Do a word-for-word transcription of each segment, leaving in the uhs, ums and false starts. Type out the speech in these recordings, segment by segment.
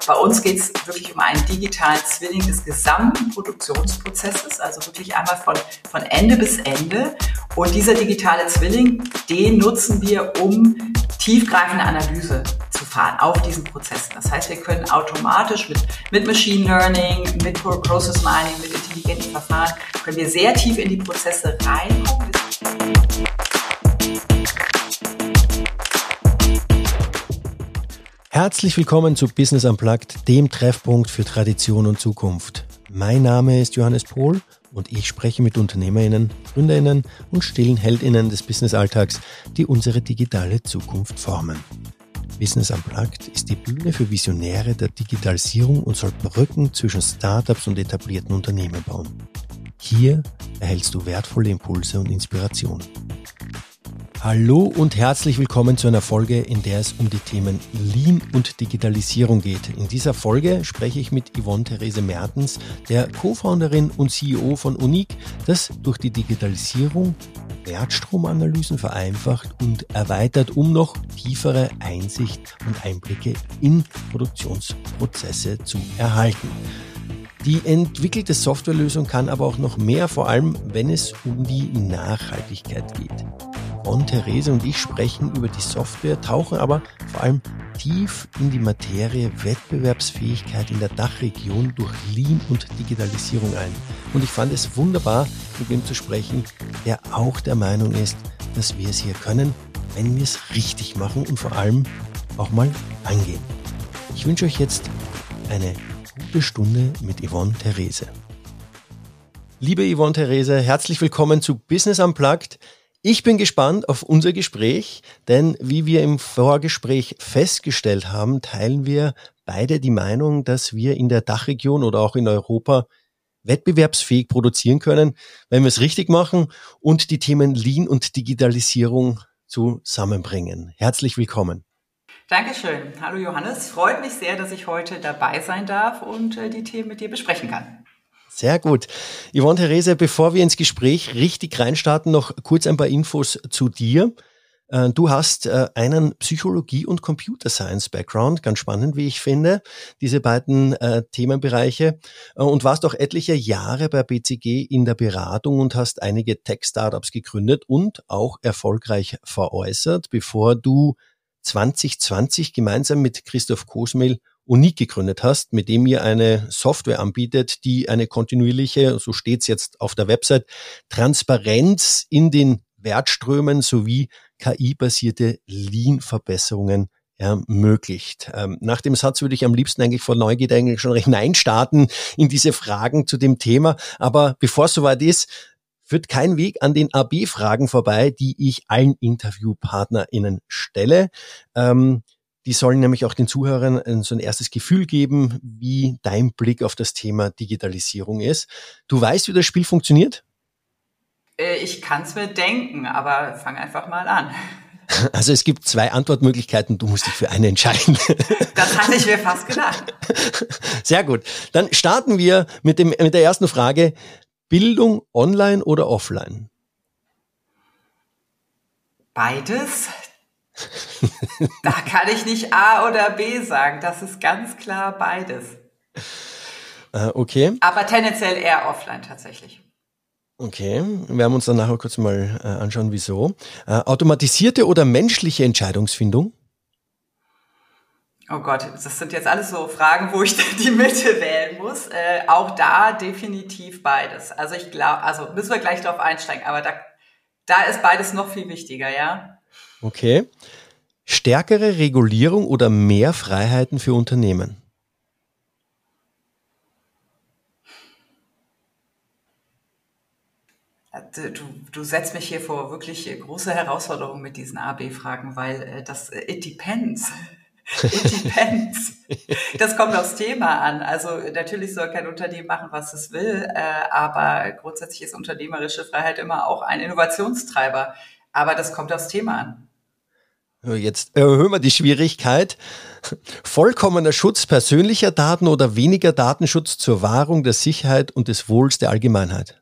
Bei uns geht es wirklich um einen digitalen Zwilling des gesamten Produktionsprozesses, also wirklich einmal von, von Ende bis Ende. Und dieser digitale Zwilling, den nutzen wir, um tiefgreifende Analyse zu fahren auf diesen Prozessen. Das heißt, wir können automatisch mit, mit Machine Learning, mit Process Mining, mit intelligenten Verfahren, können wir sehr tief in die Prozesse reingucken. Herzlich willkommen zu Business Unplugged, dem Treffpunkt für Tradition und Zukunft. Mein Name ist Johannes Pohl und ich spreche mit UnternehmerInnen, GründerInnen und stillen HeldInnen des Business-Alltags, die unsere digitale Zukunft formen. Business Unplugged ist die Bühne für Visionäre der Digitalisierung und soll Brücken zwischen Startups und etablierten Unternehmen bauen. Hier erhältst du wertvolle Impulse und Inspirationen. Hallo und herzlich willkommen zu einer Folge, in der es um die Themen Lean und Digitalisierung geht. In dieser Folge spreche ich mit Yvonne Therese Mertens, der Co-Founderin und C E O von Unique, das durch die Digitalisierung Wertstromanalysen vereinfacht und erweitert, um noch tiefere Einsicht und Einblicke in Produktionsprozesse zu erhalten. Die entwickelte Softwarelösung kann aber auch noch mehr, vor allem wenn es um die Nachhaltigkeit geht. Yvonne Therese und ich sprechen über die Software, tauchen aber vor allem tief in die Materie Wettbewerbsfähigkeit in der Dachregion durch Lean und Digitalisierung ein. Und ich fand es wunderbar, mit ihm zu sprechen, der auch der Meinung ist, dass wir es hier können, wenn wir es richtig machen und vor allem auch mal angehen. Ich wünsche euch jetzt eine gute Stunde mit Yvonne Therese. Liebe Yvonne Therese, herzlich willkommen zu Business Unplugged. Ich bin gespannt auf unser Gespräch, denn wie wir im Vorgespräch festgestellt haben, teilen wir beide die Meinung, dass wir in der Dachregion oder auch in Europa wettbewerbsfähig produzieren können, wenn wir es richtig machen und die Themen Lean und Digitalisierung zusammenbringen. Herzlich willkommen. Dankeschön. Hallo Johannes. Freut mich sehr, dass ich heute dabei sein darf und äh, die Themen mit dir besprechen kann. Sehr gut. Yvonne Therese, bevor wir ins Gespräch richtig reinstarten, noch kurz ein paar Infos zu dir. Du hast einen Psychologie- und Computer Science Background, ganz spannend, wie ich finde, diese beiden äh, Themenbereiche, und warst auch etliche Jahre bei B C G in der Beratung und hast einige Tech-Startups gegründet und auch erfolgreich veräußert, bevor du zwanzig zwanzig gemeinsam mit Christoph Kosmil Unique gegründet hast, mit dem ihr eine Software anbietet, die eine kontinuierliche, so steht's jetzt auf der Website, Transparenz in den Wertströmen sowie K I-basierte Lean-Verbesserungen ermöglicht. Ähm, nach dem Satz würde ich am liebsten eigentlich vor Neugierde eigentlich schon hineinstarten in diese Fragen zu dem Thema. Aber bevor es soweit ist, führt kein Weg an den A B-Fragen vorbei, die ich allen InterviewpartnerInnen stelle. Ähm, Die sollen nämlich auch den Zuhörern so ein erstes Gefühl geben, wie dein Blick auf das Thema Digitalisierung ist. Du weißt, wie das Spiel funktioniert? Ich kann es mir denken, aber fang einfach mal an. Also es gibt zwei Antwortmöglichkeiten, du musst dich für eine entscheiden. Das hatte ich mir fast gedacht. Sehr gut. Dann starten wir mit, dem, mit der ersten Frage. Bildung online oder offline? Beides. Da kann ich nicht A oder B sagen. Das ist ganz klar beides. Äh, okay. Aber tendenziell eher offline tatsächlich. Okay, wir werden uns dann nachher kurz mal äh, anschauen, wieso. Äh, automatisierte oder menschliche Entscheidungsfindung? Oh Gott, das sind jetzt alles so Fragen, wo ich die Mitte wählen muss. Äh, auch da definitiv beides. Also ich glaube, also müssen wir gleich drauf einsteigen, aber da, da ist beides noch viel wichtiger, ja. Okay. Stärkere Regulierung oder mehr Freiheiten für Unternehmen? Du, du setzt mich hier vor wirklich große Herausforderungen mit diesen A B-Fragen, weil äh, das, it depends. It depends. Das kommt aufs Thema an. Also natürlich soll kein Unternehmen machen, was es will, äh, aber grundsätzlich ist unternehmerische Freiheit immer auch ein Innovationstreiber. Aber das kommt aufs Thema an. Jetzt erhöhen wir die Schwierigkeit. Vollkommener Schutz persönlicher Daten oder weniger Datenschutz zur Wahrung der Sicherheit und des Wohls der Allgemeinheit?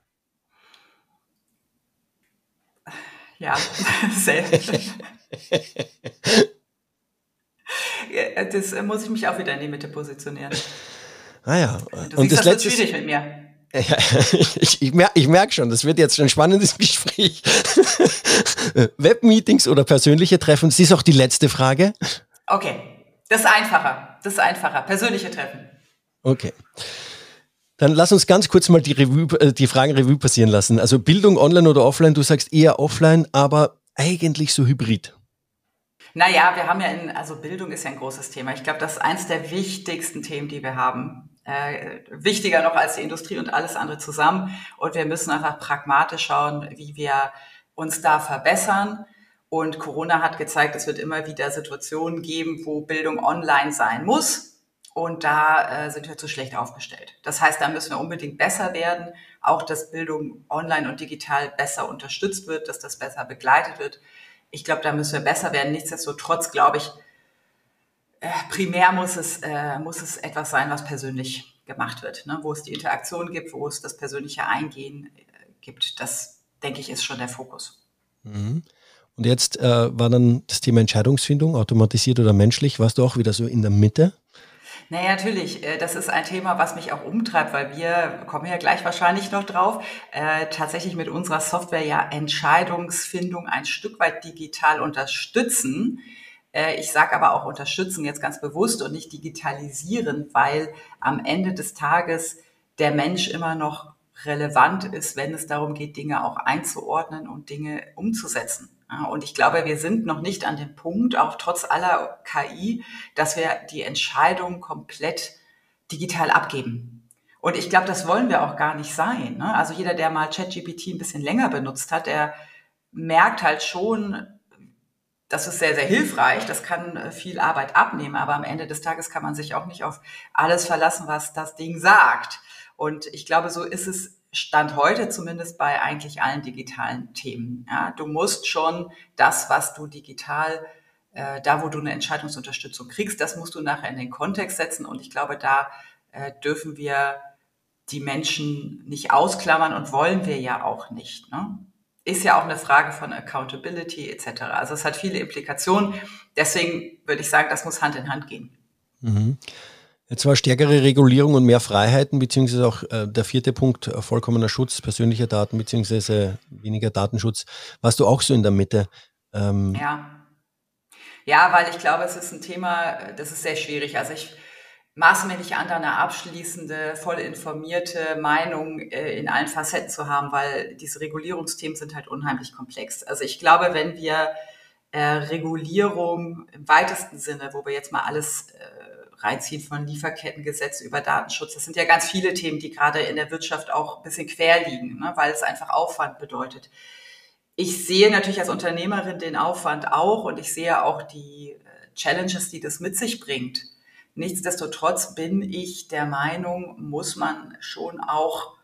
Ja, selten. Das muss ich mich auch wieder in die Mitte positionieren. Ah ja. Du und siehst, das, das wird schwierig mit mir. Ja, ich, ich merke ich merk schon, das wird jetzt ein spannendes Gespräch. Webmeetings oder persönliche Treffen, das ist auch die letzte Frage. Okay, das ist einfacher, das ist einfacher, persönliche Treffen. Okay. Dann lass uns ganz kurz mal die, Revue, die Fragen Revue passieren lassen. Also Bildung online oder offline, du sagst eher offline, aber eigentlich so hybrid. Naja, wir haben ja, in, also Bildung ist ja ein großes Thema. Ich glaube, das ist eins der wichtigsten Themen, die wir haben. Äh, wichtiger noch als die Industrie und alles andere zusammen. Und wir müssen einfach pragmatisch schauen, wie wir uns da verbessern. Und Corona hat gezeigt, es wird immer wieder Situationen geben, wo Bildung online sein muss. Und da äh, sind wir zu schlecht aufgestellt. Das heißt, da müssen wir unbedingt besser werden. Auch, dass Bildung online und digital besser unterstützt wird, dass das besser begleitet wird. Ich glaube, da müssen wir besser werden. Nichtsdestotrotz, glaube ich, äh, primär muss es, äh, muss es etwas sein, was persönlich gemacht wird, ne? Wo es die Interaktion gibt, wo es das persönliche Eingehen äh, gibt. Das, denke ich, ist schon der Fokus. Mhm. Und jetzt äh, war dann das Thema Entscheidungsfindung, automatisiert oder menschlich. Warst du auch wieder so in der Mitte? Naja, natürlich. Das ist ein Thema, was mich auch umtreibt, weil wir, kommen ja gleich wahrscheinlich noch drauf, äh, tatsächlich mit unserer Software ja Entscheidungsfindung ein Stück weit digital unterstützen. Äh, ich sage aber auch unterstützen jetzt ganz bewusst und nicht digitalisieren, weil am Ende des Tages der Mensch immer noch relevant ist, wenn es darum geht, Dinge auch einzuordnen und Dinge umzusetzen. Und ich glaube, wir sind noch nicht an dem Punkt, auch trotz aller K I, dass wir die Entscheidung komplett digital abgeben. Und ich glaube, das wollen wir auch gar nicht sein. Also jeder, der mal ChatGPT ein bisschen länger benutzt hat, der merkt halt schon, das ist sehr, sehr hilfreich. Das kann viel Arbeit abnehmen. Aber am Ende des Tages kann man sich auch nicht auf alles verlassen, was das Ding sagt. Und ich glaube, so ist es Stand heute zumindest bei eigentlich allen digitalen Themen. Ja, du musst schon das, was du digital, äh, da wo du eine Entscheidungsunterstützung kriegst, das musst du nachher in den Kontext setzen. Und ich glaube, da äh, dürfen wir die Menschen nicht ausklammern und wollen wir ja auch nicht. Ne? Ist ja auch eine Frage von Accountability et cetera. Also es hat viele Implikationen. Deswegen würde ich sagen, das muss Hand in Hand gehen. Mhm. Jetzt war stärkere Regulierung und mehr Freiheiten, beziehungsweise auch äh, der vierte Punkt, äh, vollkommener Schutz persönlicher Daten, beziehungsweise weniger Datenschutz. Warst du auch so in der Mitte? Ähm ja. Ja, weil ich glaube, es ist ein Thema, das ist sehr schwierig. Also ich maße mir nicht an, da eine abschließende, voll informierte Meinung äh, in allen Facetten zu haben, weil diese Regulierungsthemen sind halt unheimlich komplex. Also ich glaube, wenn wir äh, Regulierung im weitesten Sinne, wo wir jetzt mal alles äh, reinziehen von Lieferkettengesetz über Datenschutz. Das sind ja ganz viele Themen, die gerade in der Wirtschaft auch ein bisschen quer liegen, ne, weil es einfach Aufwand bedeutet. Ich sehe natürlich als Unternehmerin den Aufwand auch und ich sehe auch die Challenges, die das mit sich bringt. Nichtsdestotrotz bin ich der Meinung, muss man schon auch,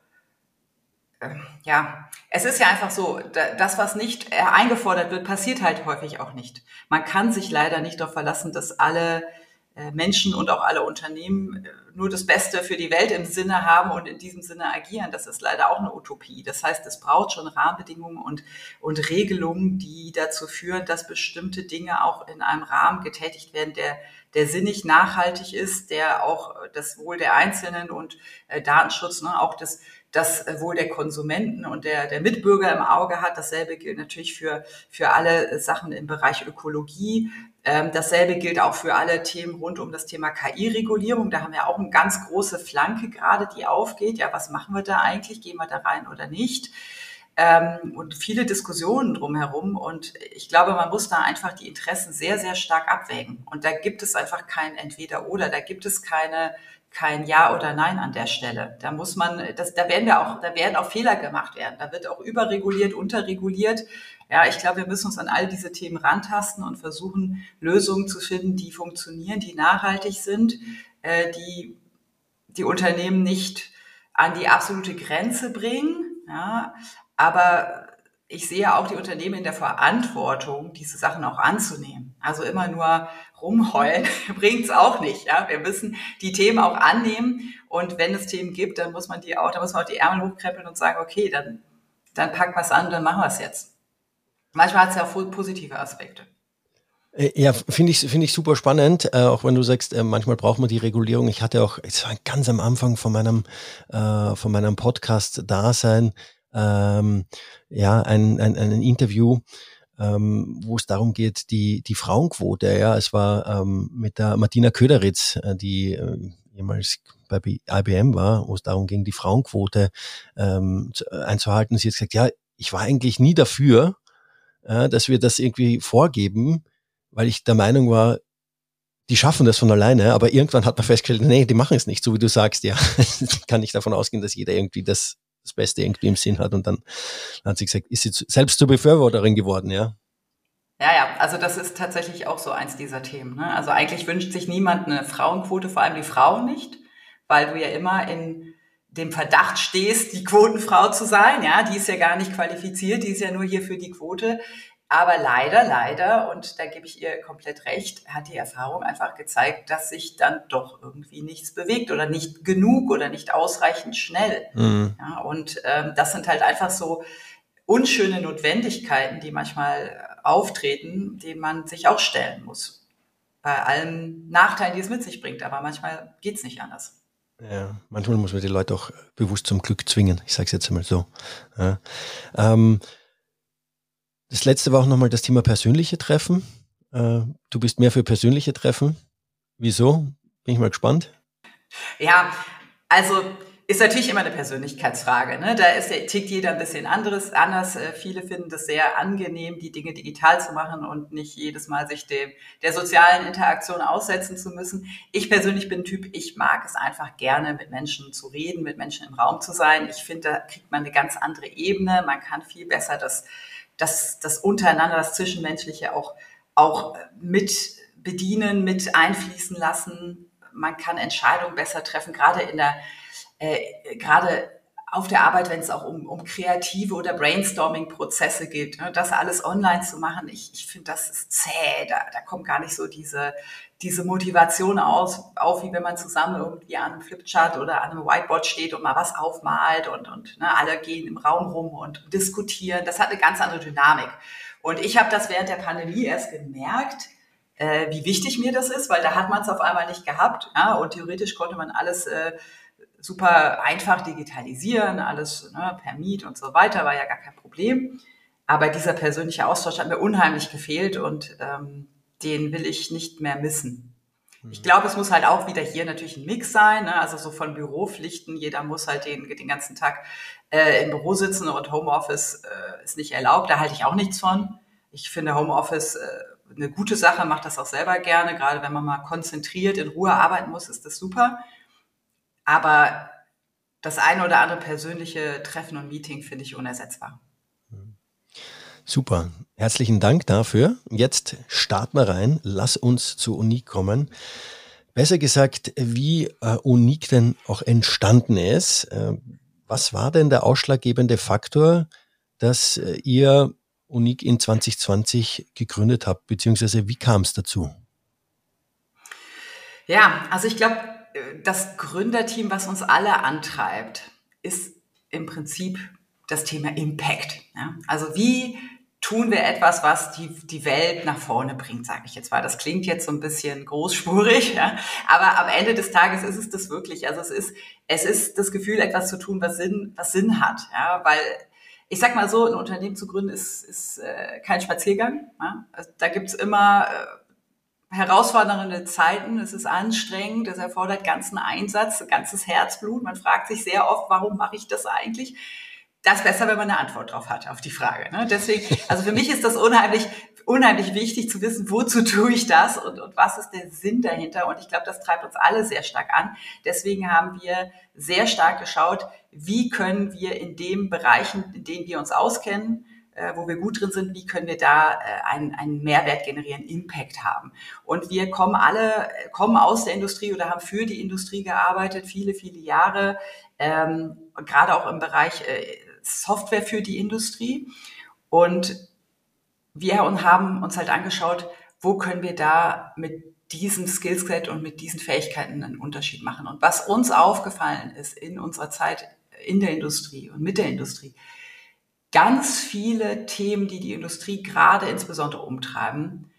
äh, ja, es ist ja einfach so, das, was nicht eingefordert wird, passiert halt häufig auch nicht. Man kann sich leider nicht darauf verlassen, dass alle Menschen und auch alle Unternehmen nur das Beste für die Welt im Sinne haben und in diesem Sinne agieren. Das ist leider auch eine Utopie. Das heißt, es braucht schon Rahmenbedingungen und, und Regelungen, die dazu führen, dass bestimmte Dinge auch in einem Rahmen getätigt werden, der, der sinnig nachhaltig ist, der auch das Wohl der Einzelnen und äh, Datenschutz, ne, auch das das Wohl der Konsumenten und der, der Mitbürger im Auge hat. Dasselbe gilt natürlich für, für alle Sachen im Bereich Ökologie. Ähm, dasselbe gilt auch für alle Themen rund um das Thema K I-Regulierung. Da haben wir auch eine ganz große Flanke gerade, die aufgeht. Ja, was machen wir da eigentlich? Gehen wir da rein oder nicht? Ähm, und viele Diskussionen drumherum. Und ich glaube, man muss da einfach die Interessen sehr, sehr stark abwägen. Und da gibt es einfach kein Entweder-Oder. Da gibt es keine kein Ja oder Nein an der Stelle. Da muss man, das, da werden wir auch, da werden auch Fehler gemacht werden. Da wird auch überreguliert, unterreguliert. Ja, ich glaube, wir müssen uns an all diese Themen rantasten und versuchen, Lösungen zu finden, die funktionieren, die nachhaltig sind, äh, die die Unternehmen nicht an die absolute Grenze bringen. Ja, aber ich sehe auch die Unternehmen in der Verantwortung, diese Sachen auch anzunehmen. Also immer nur rumheulen bringt es auch nicht. Ja? Wir müssen die Themen auch annehmen und wenn es Themen gibt, dann muss man die auch, dann muss man auch die Ärmel hochkrempeln und sagen, okay, dann, dann packen wir es an, dann machen wir es jetzt. Manchmal hat es ja auch positive Aspekte. Ja, finde ich, finde ich super spannend, äh, auch wenn du sagst, äh, manchmal braucht man die Regulierung. Ich hatte auch, es war ganz am Anfang von meinem, äh, von meinem Podcast-Dasein, ähm, ja, ein, ein, ein Interview, ähm, wo es darum geht, die, die Frauenquote, ja, es war ähm, mit der Martina Köderitz, äh, die äh, jemals bei I B M war, wo es darum ging, die Frauenquote ähm, zu, äh, einzuhalten. Sie hat gesagt, ja, ich war eigentlich nie dafür, äh, dass wir das irgendwie vorgeben, weil ich der Meinung war, die schaffen das von alleine, aber irgendwann hat man festgestellt, nee, die machen es nicht, so wie du sagst, ja. Ich kann nicht davon ausgehen, dass jeder irgendwie das, das Beste irgendwie im Sinn hat und dann hat sie gesagt, ist sie zu, selbst zur Befürworterin geworden, ja. Ja, ja, also das ist tatsächlich auch so eins dieser Themen. Ne? Also eigentlich wünscht sich niemand eine Frauenquote, vor allem die Frauen nicht, weil du ja immer in dem Verdacht stehst, die Quotenfrau zu sein. Ja, die ist ja gar nicht qualifiziert, die ist ja nur hier für die Quote. Aber leider, leider, und da gebe ich ihr komplett recht, hat die Erfahrung einfach gezeigt, dass sich dann doch irgendwie nichts bewegt oder nicht genug oder nicht ausreichend schnell. Mhm. Ja, und ähm, das sind halt einfach so unschöne Notwendigkeiten, die manchmal auftreten, denen man sich auch stellen muss. Bei allen Nachteilen, die es mit sich bringt. Aber manchmal geht's nicht anders. Ja, manchmal muss man die Leute auch bewusst zum Glück zwingen. Ich sage es jetzt einmal so. Ja. Ähm, das letzte war auch nochmal das Thema persönliche Treffen. Äh, du bist mehr für persönliche Treffen. Wieso? Bin ich mal gespannt. Ja, also ist natürlich immer eine Persönlichkeitsfrage. Ne? Da ist, tickt jeder ein bisschen anderes, anders. Viele finden das sehr angenehm, die Dinge digital zu machen und nicht jedes Mal sich dem, der sozialen Interaktion aussetzen zu müssen. Ich persönlich bin ein Typ, ich mag es einfach gerne, mit Menschen zu reden, mit Menschen im Raum zu sein. Ich finde, da kriegt man eine ganz andere Ebene. Man kann viel besser das, das, das untereinander, das Zwischenmenschliche auch, auch mit bedienen, mit einfließen lassen. Man kann Entscheidungen besser treffen, gerade in der Äh, gerade auf der Arbeit, wenn es auch um, um kreative oder Brainstorming-Prozesse geht, ne, das alles online zu machen, ich, ich finde, das ist zäh, da, da kommt gar nicht so diese, diese Motivation aus, auf, wie wenn man zusammen irgendwie an einem Flipchart oder an einem Whiteboard steht und mal was aufmalt und, und ne, alle gehen im Raum rum und diskutieren. Das hat eine ganz andere Dynamik. Und ich habe das während der Pandemie erst gemerkt, äh, wie wichtig mir das ist, weil da hat man es auf einmal nicht gehabt, ja, und theoretisch konnte man alles äh, super einfach digitalisieren, alles ne, per Meet und so weiter, war ja gar kein Problem. Aber dieser persönliche Austausch hat mir unheimlich gefehlt und ähm, den will ich nicht mehr missen. Mhm. Ich glaube, es muss halt auch wieder hier natürlich ein Mix sein, ne? Also so von Büropflichten, jeder muss halt den, den ganzen Tag äh, im Büro sitzen und Homeoffice äh, ist nicht erlaubt, da halte ich auch nichts von. Ich finde Homeoffice äh, eine gute Sache, mache das auch selber gerne, gerade wenn man mal konzentriert in Ruhe arbeiten muss, ist das super. Aber das eine oder andere persönliche Treffen und Meeting finde ich unersetzbar. Super, herzlichen Dank dafür. Jetzt starten wir rein. Lass uns zu Unique kommen. Besser gesagt, wie äh, Unique denn auch entstanden ist. Äh, was war denn der ausschlaggebende Faktor, dass äh, ihr Unique in zwanzig zwanzig gegründet habt, beziehungsweise wie kam es dazu? Ja, also ich glaube, das Gründerteam, was uns alle antreibt, ist im Prinzip das Thema Impact. Ja? Also wie tun wir etwas, was die, die Welt nach vorne bringt, sage ich jetzt mal. Das klingt jetzt so ein bisschen großspurig, ja? Aber am Ende des Tages ist es das wirklich. Also es ist, es ist das Gefühl, etwas zu tun, was Sinn, was Sinn hat. Ja? Weil ich sag mal so, ein Unternehmen zu gründen ist, ist äh, kein Spaziergang. Ja? Also da gibt's immer äh, herausfordernde Zeiten, es ist anstrengend, es erfordert ganzen Einsatz, ganzes Herzblut. Man fragt sich sehr oft, warum mache ich das eigentlich? Das ist besser, wenn man eine Antwort drauf hat, auf die Frage. Ne? Deswegen, also für mich ist das unheimlich, unheimlich wichtig zu wissen, wozu tue ich das und, und was ist der Sinn dahinter. Und ich glaube, das treibt uns alle sehr stark an. Deswegen haben wir sehr stark geschaut, wie können wir in den Bereichen, in denen wir uns auskennen, wo wir gut drin sind, wie können wir da äh, einen, einen Mehrwert generieren, Impact haben. Und wir kommen alle, kommen aus der Industrie oder haben für die Industrie gearbeitet, viele, viele Jahre, ähm, gerade auch im Bereich äh, Software für die Industrie. Und wir haben uns halt angeschaut, wo können wir da mit diesem Skillset und mit diesen Fähigkeiten einen Unterschied machen. Und was uns aufgefallen ist in unserer Zeit in der Industrie und mit der Industrie, ganz viele Themen, die die Industrie gerade insbesondere umtreiben,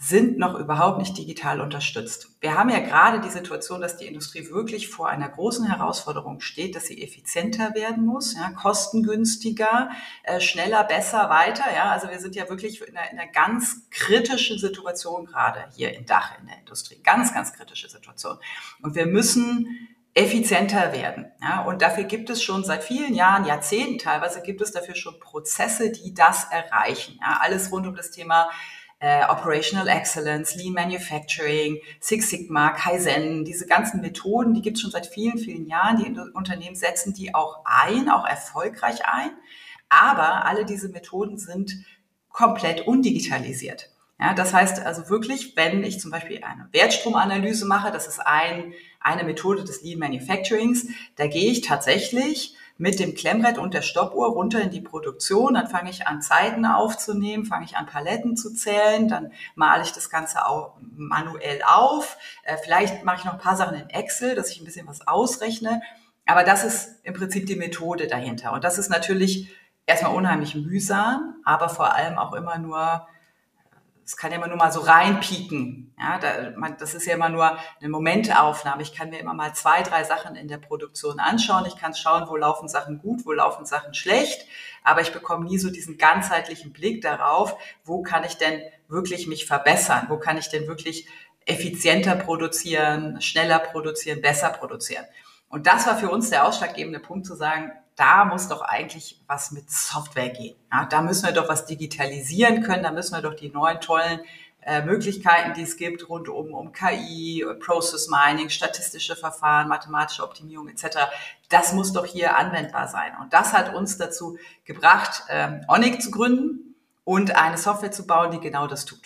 sind noch überhaupt nicht digital unterstützt. Wir haben ja gerade die Situation, dass die Industrie wirklich vor einer großen Herausforderung steht, dass sie effizienter werden muss, ja, kostengünstiger, äh, schneller, besser, weiter. Ja, also wir sind ja wirklich in einer, in einer ganz kritischen Situation gerade hier in Dach in der Industrie. Ganz, ganz kritische Situation. Und wir müssen effizienter werden. Ja, und dafür gibt es schon seit vielen Jahren, Jahrzehnten teilweise, gibt es dafür schon Prozesse, die das erreichen. Ja, alles rund um das Thema Äh, Operational Excellence, Lean Manufacturing, Six Sigma, Kaizen, diese ganzen Methoden, die gibt es schon seit vielen, vielen Jahren. Die Unternehmen setzen die auch ein, auch erfolgreich ein. Aber alle diese Methoden sind komplett undigitalisiert. Ja, das heißt also wirklich, wenn ich zum Beispiel eine Wertstromanalyse mache, das ist ein, eine Methode des Lean Manufacturings, da gehe ich tatsächlich mit dem Klemmbrett und der Stoppuhr runter in die Produktion, dann fange ich an, Zeiten aufzunehmen, fange ich an, Paletten zu zählen, dann male ich das Ganze auch manuell auf. Äh, vielleicht mache ich noch ein paar Sachen in Excel, dass ich ein bisschen was ausrechne. Aber das ist im Prinzip die Methode dahinter. Und das ist natürlich erstmal unheimlich mühsam, aber vor allem auch immer nur, es kann ja immer nur mal so reinpieken. Ja, da, man, das ist ja immer nur eine Momentaufnahme. Ich kann mir immer mal zwei, drei Sachen in der Produktion anschauen. Ich kann schauen, wo laufen Sachen gut, wo laufen Sachen schlecht. Aber ich bekomme nie so diesen ganzheitlichen Blick darauf, wo kann ich denn wirklich mich verbessern? Wo kann ich denn wirklich effizienter produzieren, schneller produzieren, besser produzieren? Und das war für uns der ausschlaggebende Punkt zu sagen, da muss doch eigentlich was mit Software gehen. Ja, da müssen wir doch was digitalisieren können, da müssen wir doch die neuen tollen äh, Möglichkeiten, die es gibt, rund um, um K I, Process Mining, statistische Verfahren, mathematische Optimierung et cetera. Das muss doch hier anwendbar sein. Und das hat uns dazu gebracht, ähm, Onic zu gründen und eine Software zu bauen, die genau das tut.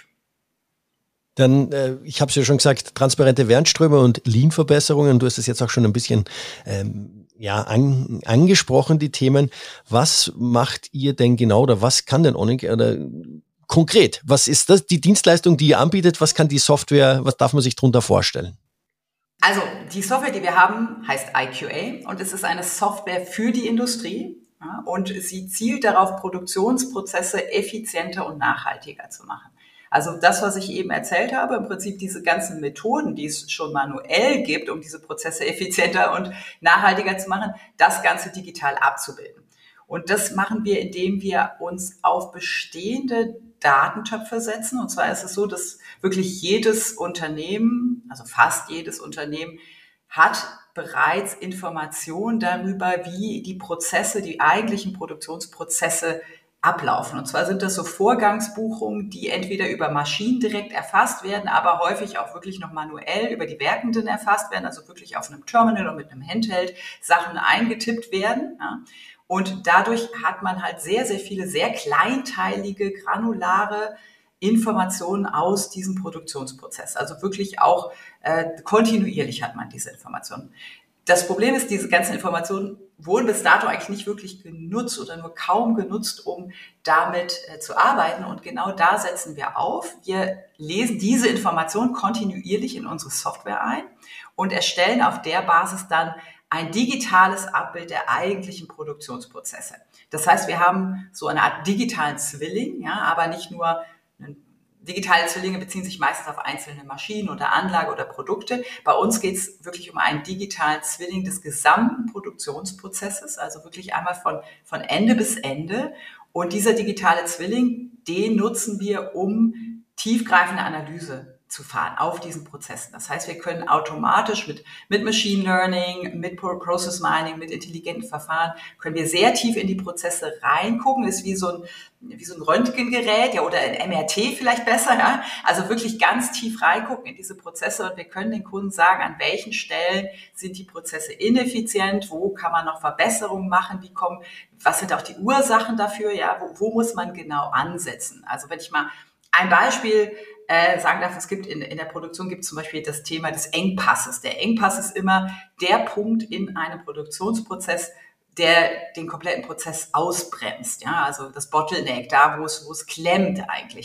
Dann, äh, ich habe es ja schon gesagt, transparente Währungsströme und Lean-Verbesserungen. Du hast es jetzt auch schon ein bisschen ähm, ja an, angesprochen, die Themen. Was macht ihr denn genau oder was kann denn Onic oder konkret? Was ist das, die Dienstleistung, die ihr anbietet? Was kann die Software, was darf man sich darunter vorstellen? Also die Software, die wir haben, heißt I Q A und es ist eine Software für die Industrie. Ja, und sie zielt darauf, Produktionsprozesse effizienter und nachhaltiger zu machen. Also das, was ich eben erzählt habe, im Prinzip diese ganzen Methoden, die es schon manuell gibt, um diese Prozesse effizienter und nachhaltiger zu machen, das Ganze digital abzubilden. Und das machen wir, indem wir uns auf bestehende Datentöpfe setzen. Und zwar ist es so, dass wirklich jedes Unternehmen, also fast jedes Unternehmen, hat bereits Informationen darüber, wie die Prozesse, die eigentlichen Produktionsprozesse ablaufen. Und zwar sind das so Vorgangsbuchungen, die entweder über Maschinen direkt erfasst werden, aber häufig auch wirklich noch manuell über die Werkenden erfasst werden, also wirklich auf einem Terminal oder mit einem Handheld Sachen eingetippt werden. Ja. Und dadurch hat man halt sehr, sehr viele, sehr kleinteilige, granulare Informationen aus diesem Produktionsprozess. Also wirklich auch äh, kontinuierlich hat man diese Informationen. Das Problem ist, diese ganzen Informationen wurden bis dato eigentlich nicht wirklich genutzt oder nur kaum genutzt, um damit äh, zu arbeiten. Und genau da setzen wir auf. Wir lesen diese Informationen kontinuierlich in unsere Software ein und erstellen auf der Basis dann ein digitales Abbild der eigentlichen Produktionsprozesse. Das heißt, wir haben so eine Art digitalen Zwilling, ja, aber nicht nur einen digitale Zwillinge beziehen sich meistens auf einzelne Maschinen oder Anlage oder Produkte. Bei uns geht es wirklich um einen digitalen Zwilling des gesamten Produktionsprozesses, also wirklich einmal von, von Ende bis Ende. Und dieser digitale Zwilling, den nutzen wir, um tiefgreifende Analyse zu fahren auf diesen Prozessen. Das heißt, wir können automatisch mit, mit Machine Learning, mit Process Mining, mit intelligenten Verfahren, können wir sehr tief in die Prozesse reingucken. Das ist wie so ein, wie so ein Röntgengerät, ja, oder ein M R T vielleicht besser, ja. Also wirklich ganz tief reingucken in diese Prozesse und wir können den Kunden sagen, an welchen Stellen sind die Prozesse ineffizient, wo kann man noch Verbesserungen machen, wie kommen, was sind auch die Ursachen dafür, ja, wo, wo muss man genau ansetzen? Also wenn ich mal ein Beispiel äh, sagen darf, es gibt in, in der Produktion gibt es zum Beispiel das Thema des Engpasses. Der Engpass ist immer der Punkt in einem Produktionsprozess, der den kompletten Prozess ausbremst. Ja, also das Bottleneck, da wo es, wo es klemmt eigentlich.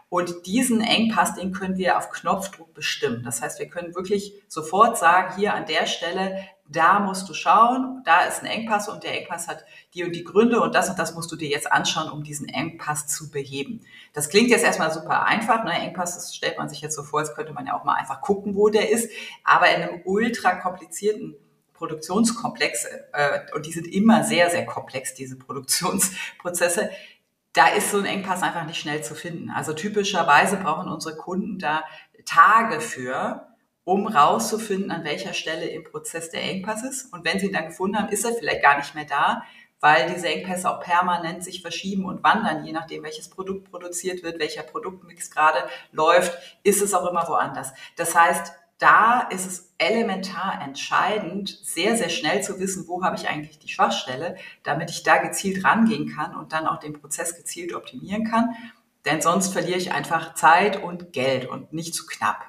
Und diesen Engpass, den können wir auf Knopfdruck bestimmen. Das heißt, wir können wirklich sofort sagen, hier an der Stelle, da musst du schauen, da ist ein Engpass und der Engpass hat die und die Gründe und das und das musst du dir jetzt anschauen, um diesen Engpass zu beheben. Das klingt jetzt erstmal super einfach, ne? Engpass, das stellt man sich jetzt so vor, als könnte man ja auch mal einfach gucken, wo der ist, aber in einem ultra komplizierten Produktionskomplex, äh, und die sind immer sehr, sehr komplex, diese Produktionsprozesse, da ist so ein Engpass einfach nicht schnell zu finden. Also typischerweise brauchen unsere Kunden da Tage für, um rauszufinden, an welcher Stelle im Prozess der Engpass ist. Und wenn sie ihn dann gefunden haben, ist er vielleicht gar nicht mehr da, weil diese Engpässe auch permanent sich verschieben und wandern, je nachdem, welches Produkt produziert wird, welcher Produktmix gerade läuft, ist es auch immer woanders. Das heißt, da ist es elementar entscheidend, sehr, sehr schnell zu wissen, wo habe ich eigentlich die Schwachstelle, damit ich da gezielt rangehen kann und dann auch den Prozess gezielt optimieren kann. Denn sonst verliere ich einfach Zeit und Geld und nicht zu knapp.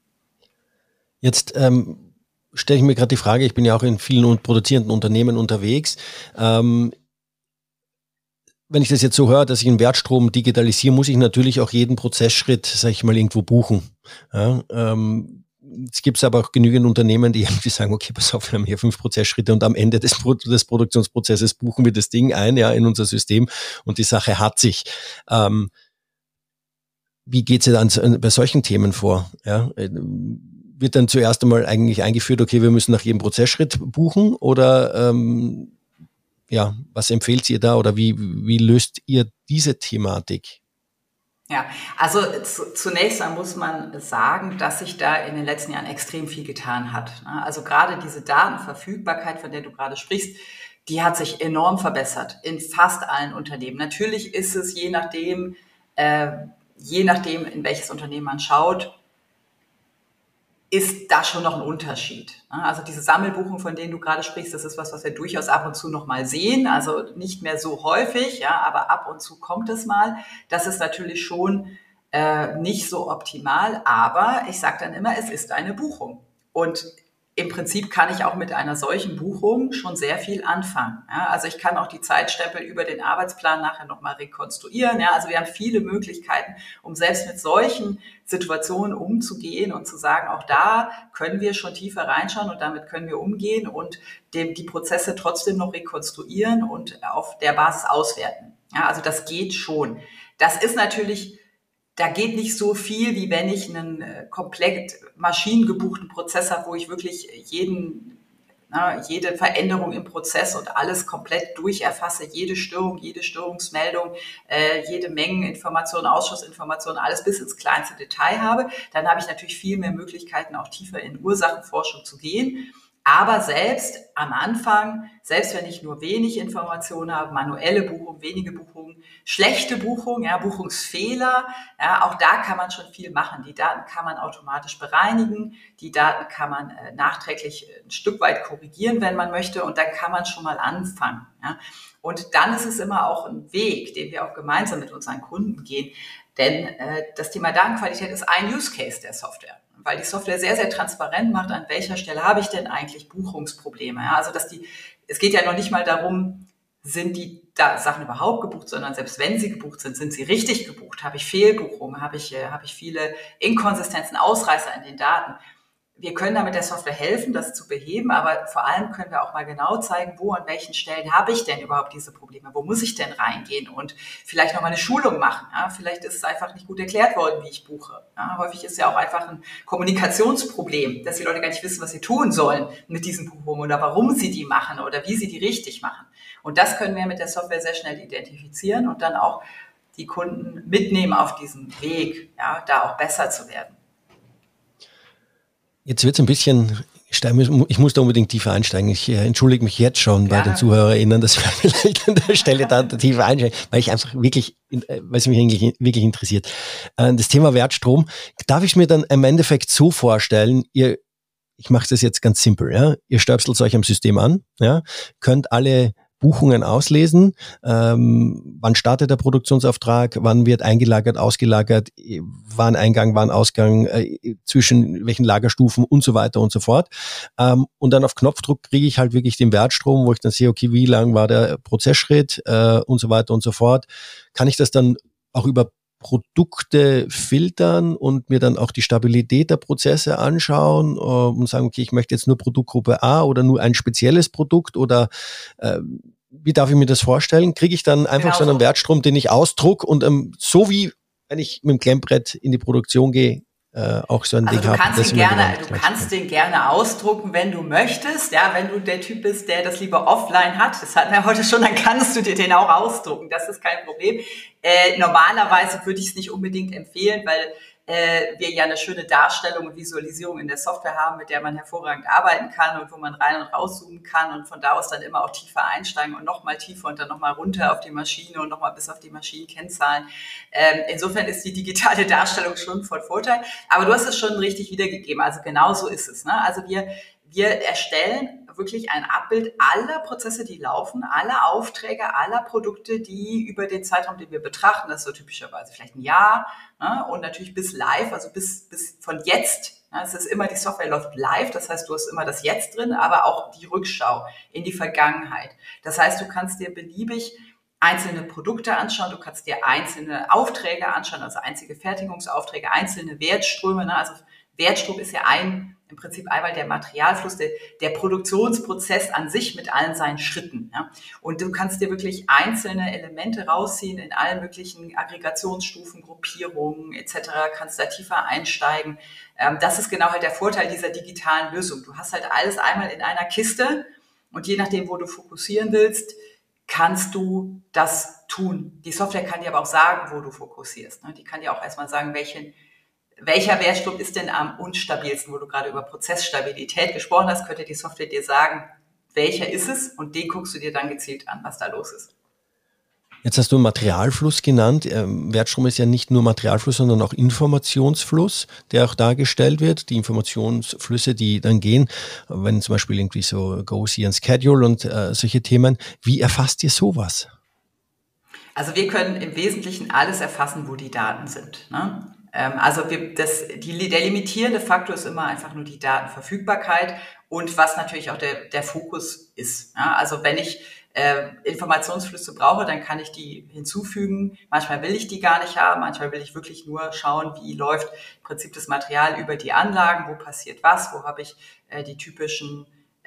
Jetzt ähm, stelle ich mir gerade die Frage, ich bin ja auch in vielen produzierenden Unternehmen unterwegs. Ähm, wenn ich das jetzt so höre, dass ich einen Wertstrom digitalisiere, muss ich natürlich auch jeden Prozessschritt, sage ich mal, irgendwo buchen. Ja, ähm, es gibt aber auch genügend Unternehmen, die irgendwie sagen, okay, pass auf, wir haben hier fünf Prozessschritte und am Ende des, Pro- des Produktionsprozesses buchen wir das Ding ein, ja, in unser System und die Sache hat sich. Ähm, wie geht's ihr dann bei solchen Themen vor? Ja, wird dann zuerst einmal eigentlich eingeführt, okay, wir müssen nach jedem Prozessschritt buchen oder ähm, ja, was empfehlt ihr da oder wie, wie löst ihr diese Thematik? Ja, also zu, zunächst mal muss man sagen, dass sich da in den letzten Jahren extrem viel getan hat. Also gerade diese Datenverfügbarkeit, von der du gerade sprichst, die hat sich enorm verbessert in fast allen Unternehmen. Natürlich ist es je nachdem, äh, je nachdem, in welches Unternehmen man schaut, ist da schon noch ein Unterschied. Also diese Sammelbuchung, von denen du gerade sprichst, das ist was, was wir durchaus ab und zu noch mal sehen. Also nicht mehr so häufig, ja, aber ab und zu kommt es mal. Das ist natürlich schon äh, nicht so optimal, aber ich sage dann immer, es ist eine Buchung. Und im Prinzip kann ich auch mit einer solchen Buchung schon sehr viel anfangen. Ja, also ich kann auch die Zeitstempel über den Arbeitsplan nachher nochmal rekonstruieren. Ja, also wir haben viele Möglichkeiten, um selbst mit solchen Situationen umzugehen und zu sagen, auch da können wir schon tiefer reinschauen und damit können wir umgehen und dem, die Prozesse trotzdem noch rekonstruieren und auf der Basis auswerten. Ja, also das geht schon. Das ist natürlich... Da geht nicht so viel, wie wenn ich einen äh, komplett maschinengebuchten Prozess habe, wo ich wirklich jeden, na, jede Veränderung im Prozess und alles komplett durcherfasse, jede Störung, jede Störungsmeldung, äh, jede Mengeninformation, Ausschussinformation, alles bis ins kleinste Detail habe. Dann habe ich natürlich viel mehr Möglichkeiten, auch tiefer in Ursachenforschung zu gehen. Aber selbst am Anfang, selbst wenn ich nur wenig Informationen habe, manuelle Buchung, wenige Buchungen, schlechte Buchung, ja, Buchungsfehler, ja, auch da kann man schon viel machen. Die Daten kann man automatisch bereinigen, die Daten kann man äh, nachträglich ein Stück weit korrigieren, wenn man möchte, und dann kann man schon mal anfangen. Ja. Und dann ist es immer auch ein Weg, den wir auch gemeinsam mit unseren Kunden gehen, denn äh, das Thema Datenqualität ist ein Use Case der Software, weil die Software sehr, sehr transparent macht, an welcher Stelle habe ich denn eigentlich Buchungsprobleme. Ja, also dass die, es geht ja noch nicht mal darum, sind die da Sachen überhaupt gebucht, sondern selbst wenn sie gebucht sind, sind sie richtig gebucht. Habe ich Fehlbuchungen, habe ich, habe ich viele Inkonsistenzen, Ausreißer in den Daten. Wir können da mit der Software helfen, das zu beheben, aber vor allem können wir auch mal genau zeigen, wo an welchen Stellen habe ich denn überhaupt diese Probleme, wo muss ich denn reingehen und vielleicht nochmal eine Schulung machen. Ja, vielleicht ist es einfach nicht gut erklärt worden, wie ich buche. Ja, häufig ist ja auch einfach ein Kommunikationsproblem, dass die Leute gar nicht wissen, was sie tun sollen mit diesen Buchungen oder warum sie die machen oder wie sie die richtig machen. Und das können wir mit der Software sehr schnell identifizieren und dann auch die Kunden mitnehmen auf diesem Weg, ja, da auch besser zu werden. Jetzt wird es ein bisschen, ich muss da unbedingt tiefer einsteigen. Ich äh, entschuldige mich jetzt schon ja. bei den ZuhörerInnen, dass wir vielleicht an der Stelle da tiefer einsteigen, weil ich einfach wirklich, weil es mich eigentlich wirklich interessiert. Äh, das Thema Wertstrom, darf ich mir dann im Endeffekt so vorstellen, ihr, ich mache das jetzt ganz simpel, ja, ihr stöpselt euch am System an, ja, könnt alle Buchungen auslesen, ähm, wann startet der Produktionsauftrag, wann wird eingelagert, ausgelagert, wann Eingang, wann Ausgang, äh, zwischen welchen Lagerstufen und so weiter und so fort. Ähm, und dann auf Knopfdruck kriege ich halt wirklich den Wertstrom, wo ich dann sehe, okay, wie lang war der Prozessschritt äh, und so weiter und so fort. Kann ich das dann auch über Produkte filtern und mir dann auch die Stabilität der Prozesse anschauen äh, und sagen, okay, ich möchte jetzt nur Produktgruppe A oder nur ein spezielles Produkt oder äh, wie darf ich mir das vorstellen? Kriege ich dann einfach Genau so einen so. Wertstrom, den ich ausdruck und ähm, so wie wenn ich mit dem Klemmbrett in die Produktion gehe, äh, auch so ein Also Ding du habe. kannst Das ihn immer gerne, genau du kannst den gerne ausdrucken, wenn du möchtest. Ja, wenn du der Typ bist, der das lieber offline hat, das hatten wir heute schon, dann kannst du dir den auch ausdrucken. Das ist kein Problem. Äh, normalerweise würde ich es nicht unbedingt empfehlen, weil äh, wir ja eine schöne Darstellung und Visualisierung in der Software haben, mit der man hervorragend arbeiten kann und wo man rein und rauszoomen kann und von da aus dann immer auch tiefer einsteigen und nochmal tiefer und dann nochmal runter auf die Maschine und nochmal bis auf die Maschinenkennzahlen. Ähm, insofern ist die digitale Darstellung schon von Vorteil. Aber du hast es schon richtig wiedergegeben. Also genau so ist es. Ne? Also wir, wir erstellen wirklich ein Abbild aller Prozesse, die laufen, aller Aufträge, aller Produkte, die über den Zeitraum, den wir betrachten, das ist so typischerweise vielleicht ein Jahr, ne? Und natürlich bis live, also bis, bis von jetzt. Ne? Es ist immer, die Software läuft live, das heißt, du hast immer das Jetzt drin, aber auch die Rückschau in die Vergangenheit. Das heißt, du kannst dir beliebig einzelne Produkte anschauen, du kannst dir einzelne Aufträge anschauen, also einzige Fertigungsaufträge, einzelne Wertströme. Ne? Also Wertstrom ist ja ein, im Prinzip einmal der Materialfluss, der, der Produktionsprozess an sich mit allen seinen Schritten. Ja? Und du kannst dir wirklich einzelne Elemente rausziehen in allen möglichen Aggregationsstufen, Gruppierungen et cetera, kannst da tiefer einsteigen. Ähm, das ist genau halt der Vorteil dieser digitalen Lösung. Du hast halt alles einmal in einer Kiste und je nachdem, wo du fokussieren willst, kannst du das tun. Die Software kann dir aber auch sagen, wo du fokussierst. Die kann dir auch erstmal sagen, welchen, welcher Wertstrom ist denn am unstabilsten, wo du gerade über Prozessstabilität gesprochen hast, könnte die Software dir sagen, welcher ist es und den guckst du dir dann gezielt an, was da los ist. Jetzt hast du Materialfluss genannt. Wertstrom ist ja nicht nur Materialfluss, sondern auch Informationsfluss, der auch dargestellt wird. Die Informationsflüsse, die dann gehen, wenn zum Beispiel irgendwie so Go, See and Schedule und äh, solche Themen. Wie erfasst ihr sowas? Also wir können im Wesentlichen alles erfassen, wo die Daten sind. Ne? Ähm, also wir, das, die, der limitierende Faktor ist immer einfach nur die Datenverfügbarkeit und was natürlich auch der, der Fokus ist. Ja? Also wenn ich äh, Informationsflüsse brauche, dann kann ich die hinzufügen. Manchmal will ich die gar nicht haben, manchmal will ich wirklich nur schauen, wie läuft im Prinzip das Material über die Anlagen, wo passiert was, wo habe ich äh, die typischen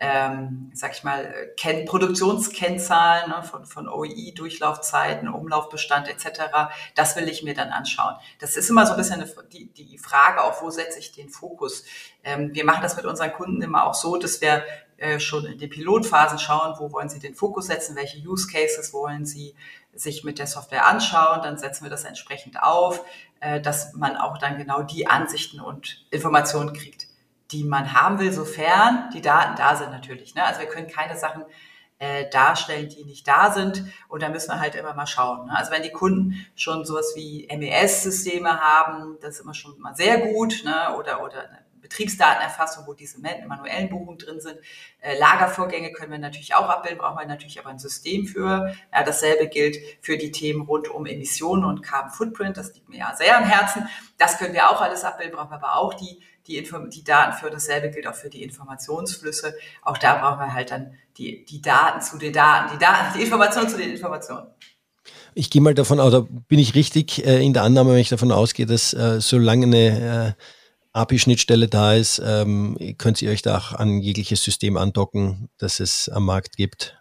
Ähm, sag ich mal, Ken- Produktionskennzahlen ne, von, von O E I-Durchlaufzeiten, Umlaufbestand et cetera. Das will ich mir dann anschauen. Das ist immer so ein bisschen eine, die, die Frage, auch wo setze ich den Fokus. Ähm, wir machen das mit unseren Kunden immer auch so, dass wir äh, schon in den Pilotphasen schauen, wo wollen sie den Fokus setzen, welche Use Cases wollen sie sich mit der Software anschauen. Dann setzen wir das entsprechend auf, äh, dass man auch dann genau die Ansichten und Informationen kriegt, die man haben will, sofern die Daten da sind natürlich. Ne? Also wir können keine Sachen äh, darstellen, die nicht da sind und da müssen wir halt immer mal schauen. Ne? Also wenn die Kunden schon sowas wie M E S-Systeme haben, das ist immer schon mal sehr gut, ne? oder, oder eine Betriebsdatenerfassung, wo diese manuellen Buchungen drin sind. Äh, Lagervorgänge können wir natürlich auch abbilden, brauchen wir natürlich aber ein System für. Ja, dasselbe gilt für die Themen rund um Emissionen und Carbon Footprint, das liegt mir ja sehr am Herzen. Das können wir auch alles abbilden, brauchen wir aber auch die Die, Inform- die Daten für, dasselbe gilt auch für die Informationsflüsse. Auch da brauchen wir halt dann die, die Daten zu den Daten, die Daten, die Informationen zu den Informationen. Ich gehe mal davon aus, oder bin ich richtig äh, in der Annahme, wenn ich davon ausgehe, dass äh, solange eine äh, A P I-Schnittstelle da ist, ähm, könnt ihr euch da auch an jegliches System andocken, das es am Markt gibt?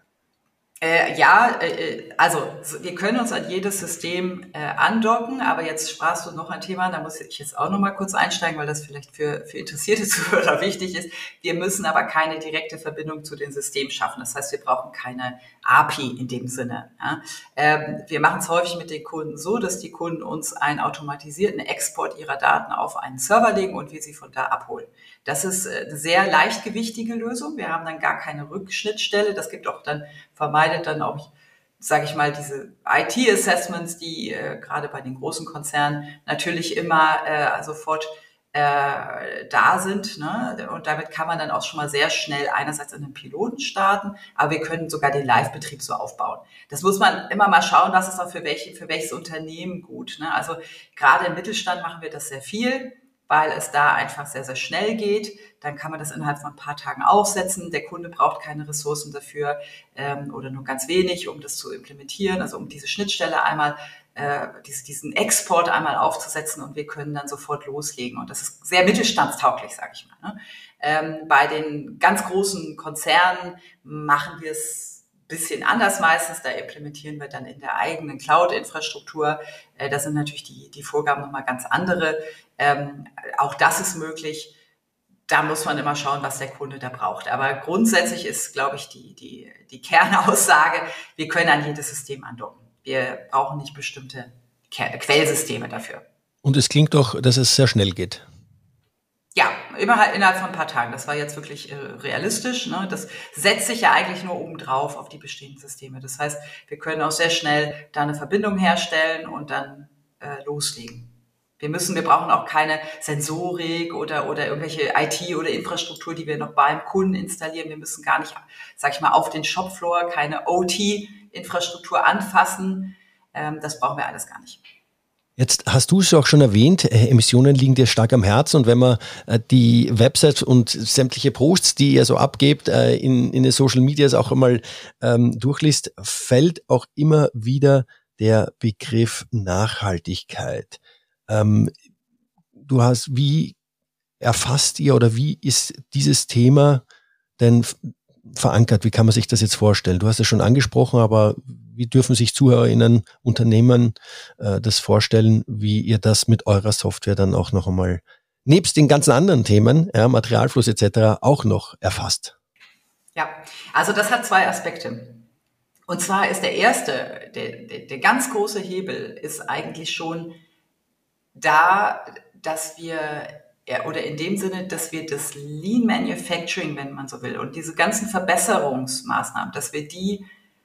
Äh, ja, äh, also wir können uns an jedes System äh, andocken, aber jetzt sprachst du noch ein Thema, da muss ich jetzt auch noch mal kurz einsteigen, weil das vielleicht für, für interessierte Zuhörer wichtig ist. Wir müssen aber keine direkte Verbindung zu den Systemen schaffen. Das heißt, wir brauchen keine A P I in dem Sinne. Ja. Ähm, wir machen es häufig mit den Kunden so, dass die Kunden uns einen automatisierten Export ihrer Daten auf einen Server legen und wir sie von da abholen. Das ist eine sehr leichtgewichtige Lösung. Wir haben dann gar keine Rückschnittstelle. Das gibt auch dann, vermeidet dann auch, sage ich mal, diese I T-Assessments, die äh, gerade bei den großen Konzernen natürlich immer äh, sofort äh, da sind. Ne? Und damit kann man dann auch schon mal sehr schnell einerseits in den Piloten starten, aber wir können sogar den Live-Betrieb so aufbauen. Das muss man immer mal schauen, was ist auch für welche, für welches Unternehmen gut. Ne? Also gerade im Mittelstand machen wir das sehr viel. weil es da einfach sehr, sehr schnell geht. Dann kann man das innerhalb von ein paar Tagen aufsetzen. Der Kunde braucht keine Ressourcen dafür ähm, oder nur ganz wenig, um das zu implementieren, also um diese Schnittstelle einmal, äh, diese, diesen Export einmal aufzusetzen und wir können dann sofort loslegen. Und das ist sehr mittelstandstauglich, sage ich mal. Ne? Ähm, bei den ganz großen Konzernen machen wir es ein bisschen anders meistens. Da implementieren wir dann in der eigenen Cloud-Infrastruktur. Äh, da sind natürlich die, die Vorgaben nochmal ganz andere. Ähm, auch das ist möglich. Da muss man immer schauen, was der Kunde da braucht. Aber grundsätzlich ist, glaube ich, die, die, die Kernaussage, wir können an jedes System andocken. Wir brauchen nicht bestimmte Quellsysteme dafür. Und es klingt doch, dass es sehr schnell geht. Ja, immer halt innerhalb von ein paar Tagen. Das war jetzt wirklich äh, realistisch. Ne? Das setzt sich ja eigentlich nur oben drauf auf die bestehenden Systeme. Das heißt, wir können auch sehr schnell da eine Verbindung herstellen und dann äh, loslegen. Wir müssen, wir brauchen auch keine Sensorik oder, oder irgendwelche I T oder Infrastruktur, die wir noch beim Kunden installieren. Wir müssen gar nicht, sag ich mal, auf den Shopfloor keine O T-Infrastruktur anfassen. Ähm, das brauchen wir alles gar nicht. Jetzt hast du es auch schon erwähnt, äh, Emissionen liegen dir stark am Herzen und wenn man äh, die Website und sämtliche Posts, die ihr so abgebt, äh, in, in den Social Medias auch einmal ähm, durchliest, fällt auch immer wieder der Begriff Nachhaltigkeit. Ähm, du hast, wie erfasst ihr oder wie ist dieses Thema denn verankert? Wie kann man sich das jetzt vorstellen? Du hast es schon angesprochen, aber wie dürfen sich ZuhörerInnen, Unternehmen äh, das vorstellen, wie ihr das mit eurer Software dann auch noch einmal nebst den ganzen anderen Themen, ja, Materialfluss et cetera, auch noch erfasst? Ja, also das hat zwei Aspekte. Und zwar ist der erste, der, der, der ganz große Hebel ist eigentlich schon da, dass wir, oder in dem Sinne, dass wir das Lean Manufacturing, wenn man so will, und diese ganzen Verbesserungsmaßnahmen, dass wir die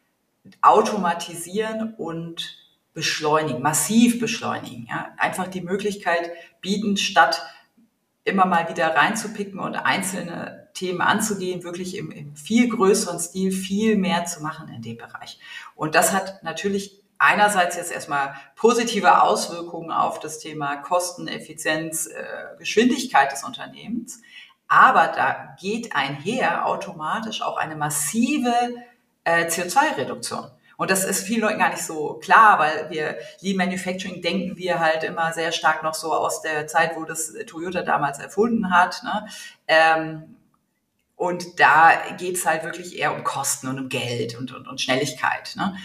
automatisieren und beschleunigen, massiv beschleunigen. Ja? Einfach die Möglichkeit bieten, statt immer mal wieder reinzupicken und einzelne Themen anzugehen, wirklich im, im viel größeren Stil viel mehr zu machen in dem Bereich. Und das hat natürlich einerseits jetzt erstmal positive Auswirkungen auf das Thema Kosten, Effizienz, äh, Geschwindigkeit des Unternehmens. Aber da geht einher automatisch auch eine massive äh, C O zwei Reduktion. Und das ist vielen Leuten gar nicht so klar, weil wir Lean Manufacturing denken wir halt immer sehr stark noch so aus der Zeit, wo das Toyota damals erfunden hat. Ne? Ähm, und da geht's halt wirklich eher um Kosten und um Geld und, und, und Schnelligkeit. Ne?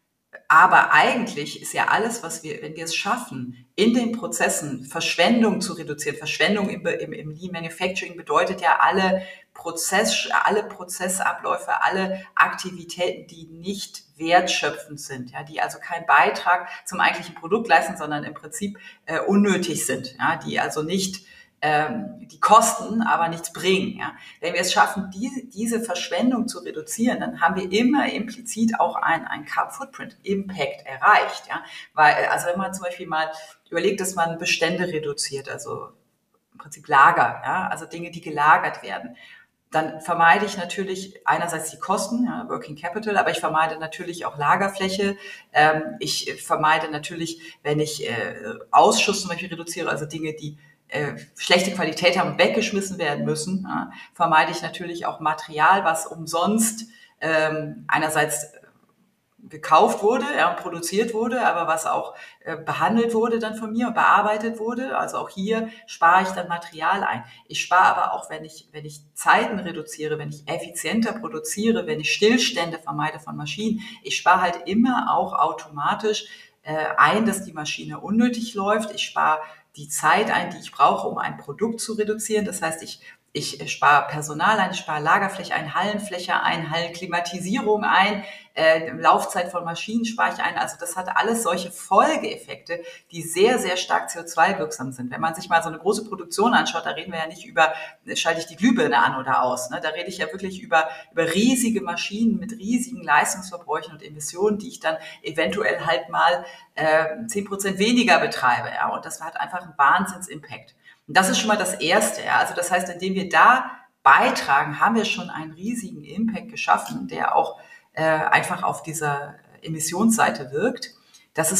Aber eigentlich ist ja alles, was wir, wenn wir es schaffen, in den Prozessen Verschwendung zu reduzieren. Verschwendung im, im, im Lean Manufacturing bedeutet ja alle Prozess, alle Prozessabläufe, alle Aktivitäten, die nicht wertschöpfend sind, ja, die also keinen Beitrag zum eigentlichen Produkt leisten, sondern im Prinzip äh, unnötig sind, ja, die also nicht ähm, die kosten, aber nichts bringen. Ja. Wenn wir es schaffen, diese, diese Verschwendung zu reduzieren, dann haben wir immer implizit auch ein, ein Carbon Footprint Impact erreicht. Ja. Weil, also wenn man zum Beispiel mal überlegt, dass man Bestände reduziert, also im Prinzip Lager, ja, also Dinge, die gelagert werden, dann vermeide ich natürlich einerseits die Kosten, ja, Working Capital, aber ich vermeide natürlich auch Lagerfläche. Ähm, ich vermeide natürlich, wenn ich äh, Ausschuss zum Beispiel reduziere, also Dinge, die äh, schlechte Qualität haben und weggeschmissen werden müssen, ja, vermeide ich natürlich auch Material, was umsonst ähm, einerseits gekauft wurde, ja, produziert wurde, aber was auch äh, behandelt wurde dann von mir und bearbeitet wurde. Also auch hier spare ich dann Material ein. Ich spare aber auch, wenn ich, wenn ich Zeiten reduziere, wenn ich effizienter produziere, wenn ich Stillstände vermeide von Maschinen. Ich spare halt immer auch automatisch äh, ein, dass die Maschine unnötig läuft. Ich spare die Zeit ein, die ich brauche, um ein Produkt zu reduzieren. Das heißt, ich Ich spare Personal ein, ich spare Lagerfläche ein, Hallenfläche ein, Hallenklimatisierung ein, äh, Laufzeit von Maschinen spare ich ein. Also das hat alles solche Folgeeffekte, die sehr, sehr stark C O zwei wirksam sind. Wenn man sich mal so eine große Produktion anschaut, da reden wir ja nicht über, schalte ich die Glühbirne an oder aus. Ne? Da rede ich ja wirklich über, über riesige Maschinen mit riesigen Leistungsverbräuchen und Emissionen, die ich dann eventuell halt mal äh, zehn Prozent weniger betreibe. Ja? Und das hat einfach einen Wahnsinns-Impact. Und das ist schon mal das Erste. Ja. Also das heißt, indem wir da beitragen, haben wir schon einen riesigen Impact geschaffen, der auch äh, einfach auf dieser Emissionsseite wirkt. Das ist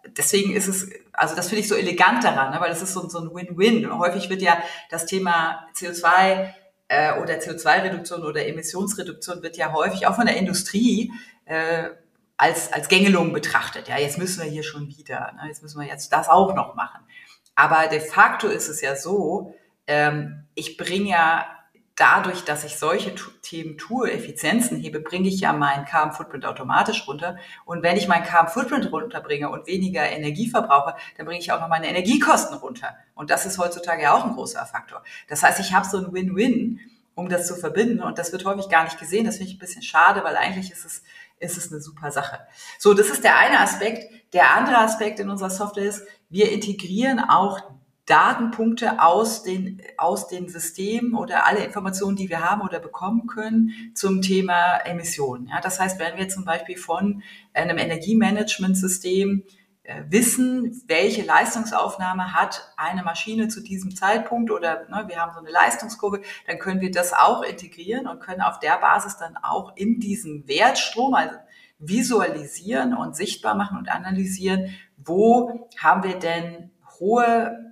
deswegen ist es, also das finde ich so elegant daran, ne, weil das ist so, so ein Win-Win. Häufig wird ja das Thema C O zwei äh, oder C O zwei Reduktion oder Emissionsreduktion wird ja häufig auch von der Industrie äh, als, als Gängelung betrachtet. Ja, jetzt müssen wir hier schon wieder, ne, jetzt müssen wir jetzt das auch noch machen. Aber de facto ist es ja so, ähm, ich bringe ja dadurch, dass ich solche tu- Themen tue, Effizienzen hebe, bringe ich ja meinen Carbon Footprint automatisch runter. Und wenn ich meinen Carbon Footprint runterbringe und weniger Energie verbrauche, dann bringe ich auch noch meine Energiekosten runter. Und das ist heutzutage ja auch ein großer Faktor. Das heißt, ich habe so ein Win-Win, um das zu verbinden. Und das wird häufig gar nicht gesehen. Das finde ich ein bisschen schade, weil eigentlich ist es, ist es eine super Sache. So, das ist der eine Aspekt. Der andere Aspekt in unserer Software ist, wir integrieren auch Datenpunkte aus den, aus den Systemen oder alle Informationen, die wir haben oder bekommen können zum Thema Emissionen. Ja, das heißt, wenn wir zum Beispiel von einem Energiemanagementsystem äh, wissen, welche Leistungsaufnahme hat eine Maschine zu diesem Zeitpunkt oder ne, wir haben so eine Leistungskurve, dann können wir das auch integrieren und können auf der Basis dann auch in diesem Wertstrom, also visualisieren und sichtbar machen und analysieren, wo haben wir denn hohe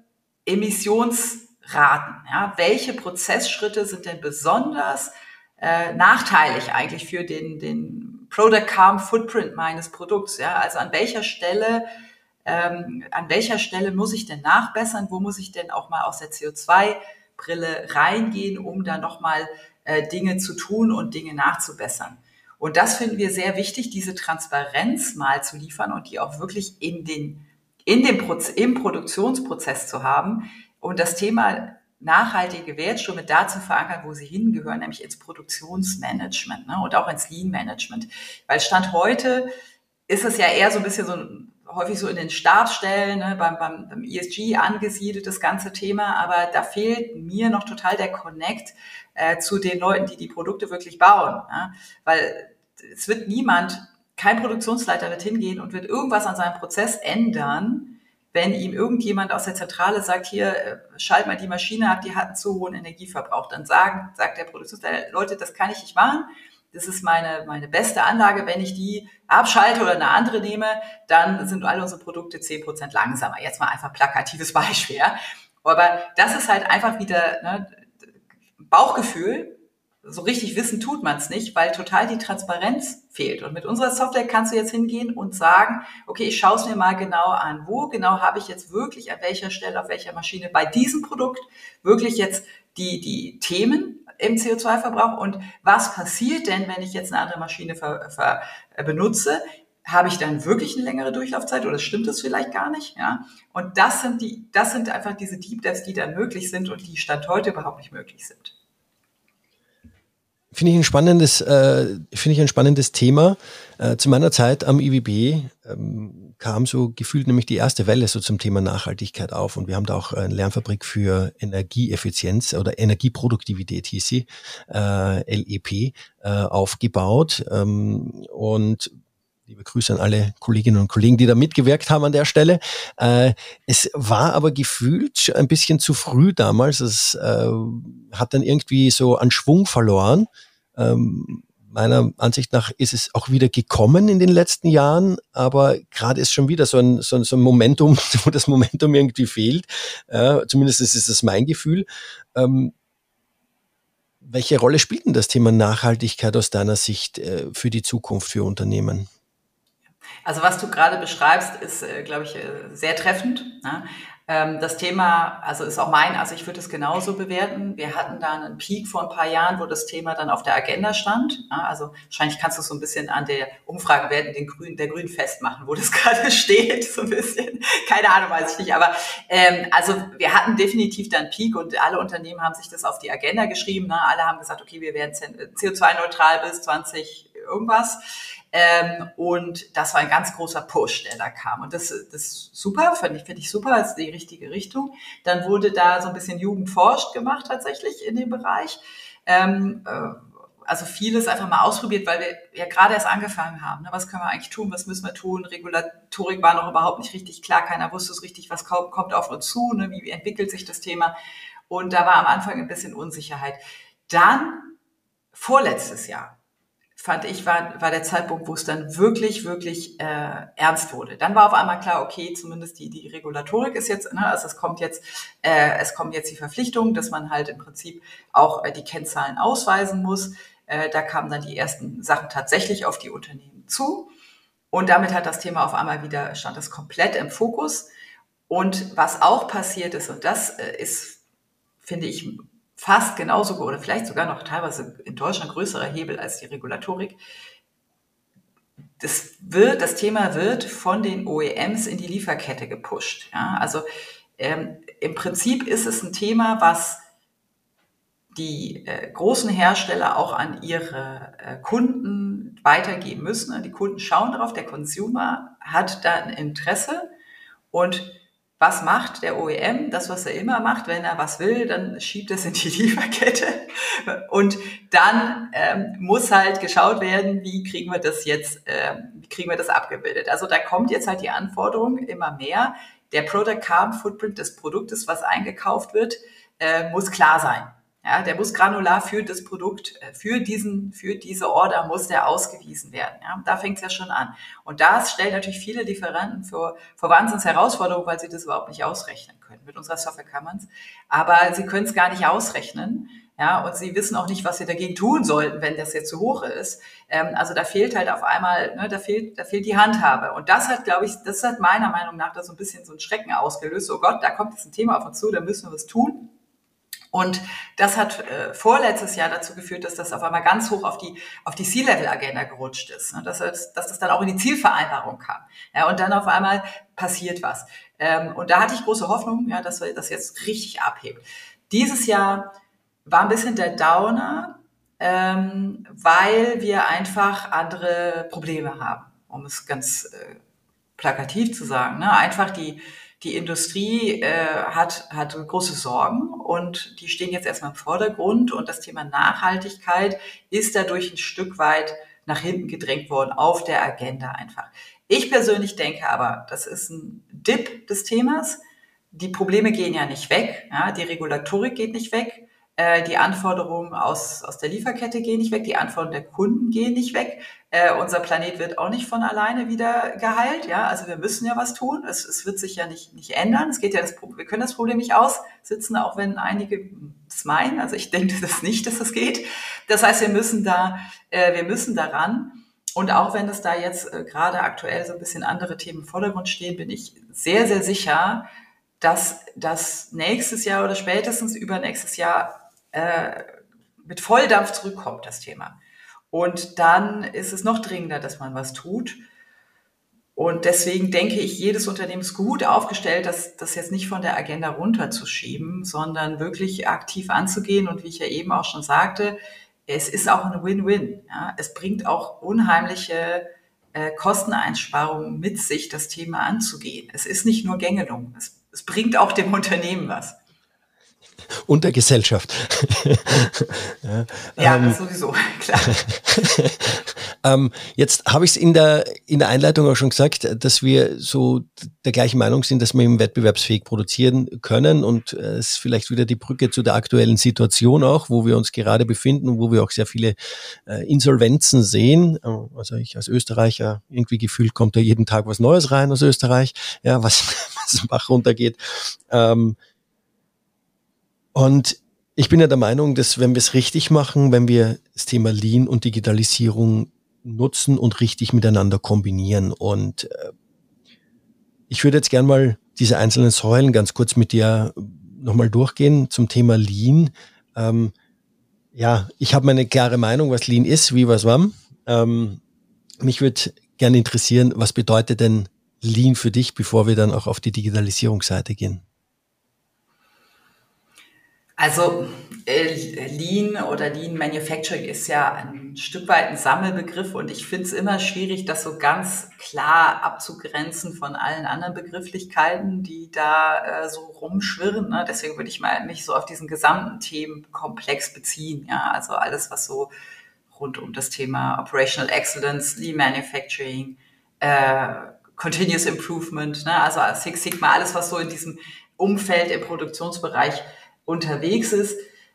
Emissionsraten. Ja, welche Prozessschritte sind denn besonders äh, nachteilig eigentlich für den, den Product Carbon Footprint meines Produkts? Ja, also an welcher Stelle, ähm, an welcher Stelle muss ich denn nachbessern? Wo muss ich denn auch mal aus der C O zwei Brille reingehen, um da nochmal äh, Dinge zu tun und Dinge nachzubessern? Und das finden wir sehr wichtig, diese Transparenz mal zu liefern und die auch wirklich in den in dem Proz- im Produktionsprozess zu haben und das Thema nachhaltige Wertströme da zu verankern, wo sie hingehören, nämlich ins Produktionsmanagement, ne, und auch ins Lean-Management. Weil Stand heute ist es ja eher so ein bisschen so häufig so in den Stabsstellen, ne, beim, beim, beim E S G angesiedelt, das ganze Thema, aber da fehlt mir noch total der Connect äh, zu den Leuten, die die Produkte wirklich bauen. Ja? Weil es wird niemand kein Produktionsleiter wird hingehen und wird irgendwas an seinem Prozess ändern, wenn ihm irgendjemand aus der Zentrale sagt, hier, schalt mal die Maschine ab, die hat einen zu hohen Energieverbrauch. Dann sagen, sagt der Produktionsleiter, Leute, das kann ich nicht machen. Das ist meine, meine beste Anlage. Wenn ich die abschalte oder eine andere nehme, dann sind alle unsere Produkte zehn Prozent langsamer. Jetzt mal einfach plakatives Beispiel. Ja. Aber das ist halt einfach wieder ne, Bauchgefühl. So richtig wissen tut man es nicht, weil total die Transparenz fehlt. Und mit unserer Software kannst du jetzt hingehen und sagen, okay, ich schaue es mir mal genau an. Wo genau habe ich jetzt wirklich an welcher Stelle, auf welcher Maschine bei diesem Produkt wirklich jetzt die, die Themen im C O zwei Verbrauch und was passiert denn, wenn ich jetzt eine andere Maschine ver, ver, benutze? Habe ich dann wirklich eine längere Durchlaufzeit oder stimmt es vielleicht gar nicht? Ja? Und das sind die, das sind einfach diese Deep Dives, die dann möglich sind und die Stand heute überhaupt nicht möglich sind. Finde ich ein spannendes, äh, finde ich ein spannendes Thema. Äh, zu meiner Zeit am I W B ähm, kam so gefühlt nämlich die erste Welle so zum Thema Nachhaltigkeit auf und wir haben da auch eine Lernfabrik für Energieeffizienz oder Energieproduktivität hieß sie, äh, L E P, äh, aufgebaut ähm, und liebe Grüße an alle Kolleginnen und Kollegen, die da mitgewirkt haben an der Stelle. Äh, es war aber gefühlt ein bisschen zu früh damals. Es äh, hat dann irgendwie so an Schwung verloren. Ähm, meiner Ansicht nach ist es auch wieder gekommen in den letzten Jahren, aber gerade ist schon wieder so ein, so ein, so ein Momentum, wo das Momentum irgendwie fehlt. Äh, zumindest ist es mein Gefühl. Ähm, welche Rolle spielt denn das Thema Nachhaltigkeit aus deiner Sicht äh, für die Zukunft für Unternehmen? Also was du gerade beschreibst, ist, äh, glaube ich, äh, sehr treffend. Ne? Ähm, das Thema, also ist auch mein, also ich würde es genauso bewerten. Wir hatten da einen Peak vor ein paar Jahren, wo das Thema dann auf der Agenda stand. Ne? Also wahrscheinlich kannst du es so ein bisschen an der Umfragewerte den Grün, der Grün festmachen, wo das gerade steht, so ein bisschen. Keine Ahnung, weiß ich nicht. Aber ähm, also wir hatten definitiv dann Peak und alle Unternehmen haben sich das auf die Agenda geschrieben. Ne? Alle haben gesagt, okay, wir werden C O zwei neutral bis zwanzig irgendwas. Ähm, und das war ein ganz großer Push, der da kam. Und das, das ist super, finde ich, finde ich super, das ist die richtige Richtung. Dann wurde da so ein bisschen Jugend forscht gemacht tatsächlich in dem Bereich. Ähm, äh, also vieles einfach mal ausprobiert, weil wir ja gerade erst angefangen haben. Ne? Was können wir eigentlich tun? Was müssen wir tun? Regulatorik war noch überhaupt nicht richtig klar. Keiner wusste so richtig, was kommt auf uns zu, ne? Wie entwickelt sich das Thema? Und da war am Anfang ein bisschen Unsicherheit. Dann, vorletztes Jahr, fand ich, war, war der Zeitpunkt, wo es dann wirklich, wirklich äh, ernst wurde. Dann war auf einmal klar, okay, zumindest die, die Regulatorik ist jetzt, ne, also es kommt jetzt, äh, es kommt jetzt die Verpflichtung, dass man halt im Prinzip auch äh, die Kennzahlen ausweisen muss. Äh, da kamen dann die ersten Sachen tatsächlich auf die Unternehmen zu. Und damit hat das Thema auf einmal wieder, stand das komplett im Fokus. Und was auch passiert ist, und das äh, ist, finde ich, fast genauso oder vielleicht sogar noch teilweise in Deutschland größerer Hebel als die Regulatorik. Das wird, das Thema wird von den O E Ms in die Lieferkette gepusht. Ja, also ähm, im Prinzip ist es ein Thema, was die äh, großen Hersteller auch an ihre äh, Kunden weitergeben müssen. Und die Kunden schauen darauf, der Consumer hat da ein Interesse. Und was macht der O E M? Das, was er immer macht, wenn er was will, dann schiebt es in die Lieferkette. Und dann ähm, muss halt geschaut werden, wie kriegen wir das jetzt, ähm, wie kriegen wir das abgebildet. Also da kommt jetzt halt die Anforderung immer mehr. Der Product Carbon Footprint des Produktes, was eingekauft wird, äh, muss klar sein. Ja, der muss granular für das Produkt, für diesen, für diese Order muss der ausgewiesen werden. Ja, da fängt es ja schon an. Und das stellt natürlich viele Lieferanten vor, vor Wahnsinns Herausforderungen, weil sie das überhaupt nicht ausrechnen können. Mit unserer Software kann man es. Aber sie können es gar nicht ausrechnen. Ja, und sie wissen auch nicht, was sie dagegen tun sollten, wenn das jetzt zu hoch ist. Ähm, also da fehlt halt auf einmal, ne, da fehlt, da fehlt die Handhabe. Und das hat, glaube ich, das hat meiner Meinung nach da so ein bisschen so ein Schrecken ausgelöst. Oh Gott, da kommt jetzt ein Thema auf uns zu, da müssen wir was tun. Und das hat äh, vorletztes Jahr dazu geführt, dass das auf einmal ganz hoch auf die auf die C-Level-Agenda gerutscht ist, ne? dass, dass das dann auch in die Zielvereinbarung kam. Ja, und dann auf einmal passiert was. Ähm, und da hatte ich große Hoffnung, ja, dass wir das jetzt richtig abhebt. Dieses Jahr war ein bisschen der Downer, ähm, weil wir einfach andere Probleme haben, um es ganz äh, plakativ zu sagen. Ne? Einfach die Die Industrie äh, hat, hat große Sorgen und die stehen jetzt erstmal im Vordergrund und das Thema Nachhaltigkeit ist dadurch ein Stück weit nach hinten gedrängt worden auf der Agenda einfach. Ich persönlich denke aber, das ist ein Dip des Themas. Die Probleme gehen ja nicht weg, ja, die Regulatorik geht nicht weg, äh, die Anforderungen aus, aus der Lieferkette gehen nicht weg, die Anforderungen der Kunden gehen nicht weg. Äh, unser Planet wird auch nicht von alleine wieder geheilt, ja. Also wir müssen ja was tun. Es, es wird sich ja nicht nicht ändern. Es geht ja das, wir können das Problem nicht aussitzen, auch wenn einige es meinen. Also ich denke das nicht, dass das geht. Das heißt, wir müssen da, äh, wir müssen daran. Und auch wenn es da jetzt äh, gerade aktuell so ein bisschen andere Themen im Vordergrund stehen, bin ich sehr sehr sicher, dass das nächstes Jahr oder spätestens übernächstes Jahr äh, mit Volldampf zurückkommt, das Thema. Und dann ist es noch dringender, dass man was tut. Und deswegen denke ich, jedes Unternehmen ist gut aufgestellt, das, das jetzt nicht von der Agenda runterzuschieben, sondern wirklich aktiv anzugehen. Und wie ich ja eben auch schon sagte, es ist auch ein Win-Win. Ja? Es bringt auch unheimliche äh, Kosteneinsparungen mit sich, das Thema anzugehen. Es ist nicht nur Gängelung. Es, es bringt auch dem Unternehmen was. Und der Gesellschaft. ja, ja ähm, sowieso, klar. ähm, jetzt habe ich es in der, in der Einleitung auch schon gesagt, dass wir so der gleichen Meinung sind, dass wir eben wettbewerbsfähig produzieren können und es äh, ist vielleicht wieder die Brücke zu der aktuellen Situation auch, wo wir uns gerade befinden und wo wir auch sehr viele äh, Insolvenzen sehen. Also ich als Österreicher, irgendwie gefühlt kommt da jeden Tag was Neues rein aus Österreich, ja, was, was Bach runtergeht. Ähm, Und ich bin ja der Meinung, dass wenn wir es richtig machen, wenn wir das Thema Lean und Digitalisierung nutzen und richtig miteinander kombinieren. Und äh, ich würde jetzt gern mal diese einzelnen Säulen ganz kurz mit dir nochmal durchgehen zum Thema Lean. Ähm, ja, ich habe meine klare Meinung, was Lean ist, wie was wann. Ähm, mich würde gerne interessieren, was bedeutet denn Lean für dich, bevor wir dann auch auf die Digitalisierungsseite gehen? Also äh, Lean oder Lean Manufacturing ist ja ein Stück weit ein Sammelbegriff und ich finde es immer schwierig, das so ganz klar abzugrenzen von allen anderen Begrifflichkeiten, die da äh, so rumschwirren. Ne? Deswegen würde ich mal mich so auf diesen gesamten Themenkomplex beziehen. Ja, also alles, was so rund um das Thema Operational Excellence, Lean Manufacturing, äh, Continuous Improvement, ne? Also Six Sigma, alles, was so in diesem Umfeld im Produktionsbereich unterwegs ist.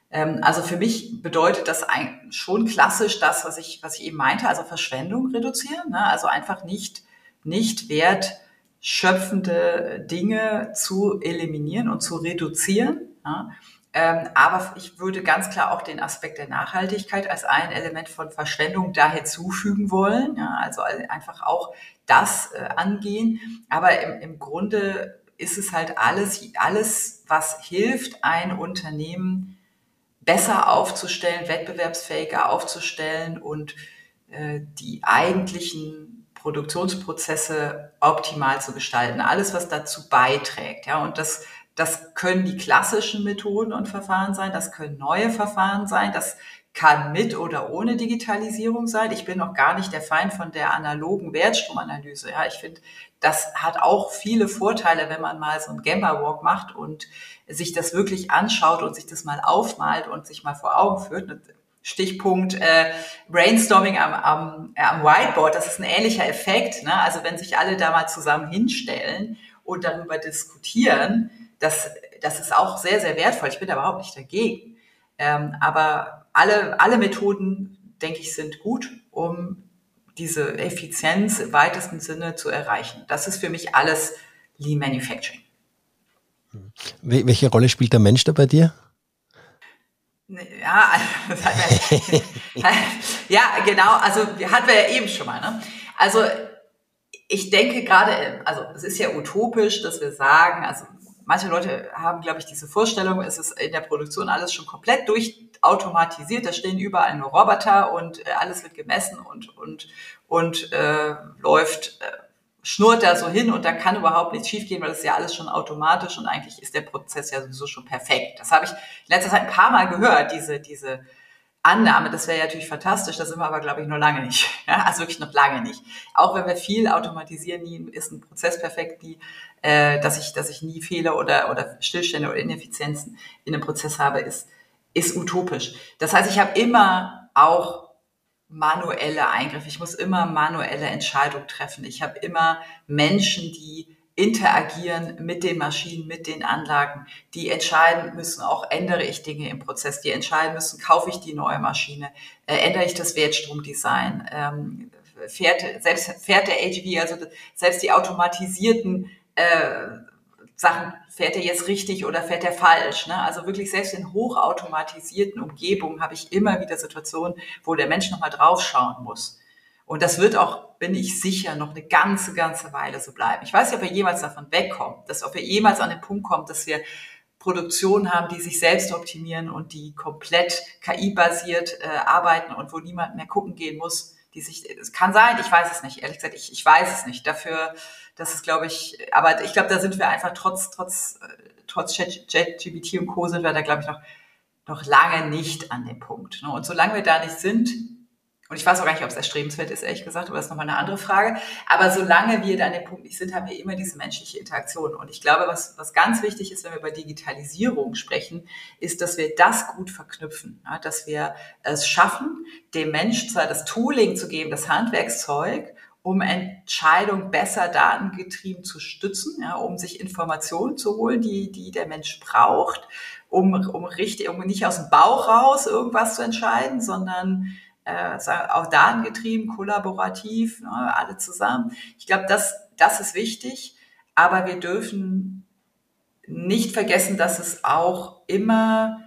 Ähm, also für mich bedeutet das ein, schon klassisch das, was ich, was ich eben meinte, also Verschwendung reduzieren, ne? Also einfach nicht, nicht wertschöpfende Dinge zu eliminieren und zu reduzieren. Ja? Ähm, aber ich würde ganz klar auch den Aspekt der Nachhaltigkeit als ein Element von Verschwendung da hinzufügen wollen. Ja? Also einfach auch das äh, angehen. Aber im, im Grunde ist es halt alles, alles, was hilft, ein Unternehmen besser aufzustellen, wettbewerbsfähiger aufzustellen und äh, die eigentlichen Produktionsprozesse optimal zu gestalten. Alles, was dazu beiträgt. Ja, und das, das können die klassischen Methoden und Verfahren sein, das können neue Verfahren sein, das kann mit oder ohne Digitalisierung sein. Ich bin noch gar nicht der Feind von der analogen Wertstromanalyse. Ja, ich finde, das hat auch viele Vorteile, wenn man mal so einen Gemba-Walk macht und sich das wirklich anschaut und sich das mal aufmalt und sich mal vor Augen führt. Stichpunkt äh, Brainstorming am, am, äh, am Whiteboard, das ist ein ähnlicher Effekt. Ne? Also wenn sich alle da mal zusammen hinstellen und darüber diskutieren, das, das ist auch sehr, sehr wertvoll. Ich bin da überhaupt nicht dagegen. Ähm, aber alle, alle Methoden, denke ich, sind gut, um diese Effizienz im weitesten Sinne zu erreichen. Das ist für mich alles Lean Manufacturing. Welche Rolle spielt der Mensch da bei dir? Ja, ja, genau, also hatten wir ja eben schon mal. Ne? Also ich denke gerade, also es ist ja utopisch, dass wir sagen, also manche Leute haben, glaube ich, diese Vorstellung, es ist in der Produktion alles schon komplett durchautomatisiert, da stehen überall nur Roboter und äh, alles wird gemessen und und und äh, läuft, äh, schnurrt da so hin und da kann überhaupt nichts schiefgehen, weil das ist ja alles schon automatisch und eigentlich ist der Prozess ja sowieso schon perfekt. Das habe ich in letzter Zeit ein paar Mal gehört, diese diese Annahme, das wäre ja natürlich fantastisch, da sind wir aber, glaube ich, noch lange nicht. Ja, also wirklich noch lange nicht. Auch wenn wir viel automatisieren, nie ist ein Prozess perfekt, nie, äh, dass ich, dass ich nie Fehler oder, oder Stillstände oder Ineffizienzen in einem Prozess habe, ist, ist utopisch. Das heißt, ich habe immer auch manuelle Eingriffe. Ich muss immer manuelle Entscheidungen treffen. Ich habe immer Menschen, die interagieren mit den Maschinen, mit den Anlagen, die entscheiden müssen, auch ändere ich Dinge im Prozess, die entscheiden müssen, kaufe ich die neue Maschine, äh, ändere ich das Wertstromdesign, ähm, fährt, selbst fährt der A G V, also selbst die automatisierten äh, Sachen, fährt er jetzt richtig oder fährt er falsch? Ne? Also wirklich selbst in hochautomatisierten Umgebungen habe ich immer wieder Situationen, wo der Mensch nochmal draufschauen muss. Und das wird auch, bin ich sicher, noch eine ganze, ganze Weile so bleiben. Ich weiß nicht, ob wir jemals davon wegkommen, dass ob wir jemals an den Punkt kommen, dass wir Produktionen haben, die sich selbst optimieren und die komplett K I-basiert äh, arbeiten und wo niemand mehr gucken gehen muss, die sich, es kann sein, ich weiß es nicht, ehrlich gesagt, ich, ich weiß es nicht. Dafür, das ist, glaube ich, aber ich glaube, da sind wir einfach trotz, trotz, trotz ChatGPT und Co. sind wir da, glaube ich, noch, noch lange nicht an dem Punkt. Und solange wir da nicht sind, und ich weiß auch gar nicht, ob es erstrebenswert ist, ehrlich gesagt, aber das ist nochmal eine andere Frage. Aber solange wir da an dem Punkt nicht sind, haben wir immer diese menschliche Interaktion. Und ich glaube, was, was ganz wichtig ist, wenn wir über Digitalisierung sprechen, ist, dass wir das gut verknüpfen. Ja, dass wir es schaffen, dem Menschen zwar das Tooling zu geben, das Handwerkszeug, um Entscheidungen besser datengetrieben zu stützen, ja, um sich Informationen zu holen, die, die der Mensch braucht, um, um richtig, um nicht aus dem Bauch raus irgendwas zu entscheiden, sondern auch datengetrieben, kollaborativ, ne, alle zusammen. Ich glaube, das, das ist wichtig, aber wir dürfen nicht vergessen, dass es auch immer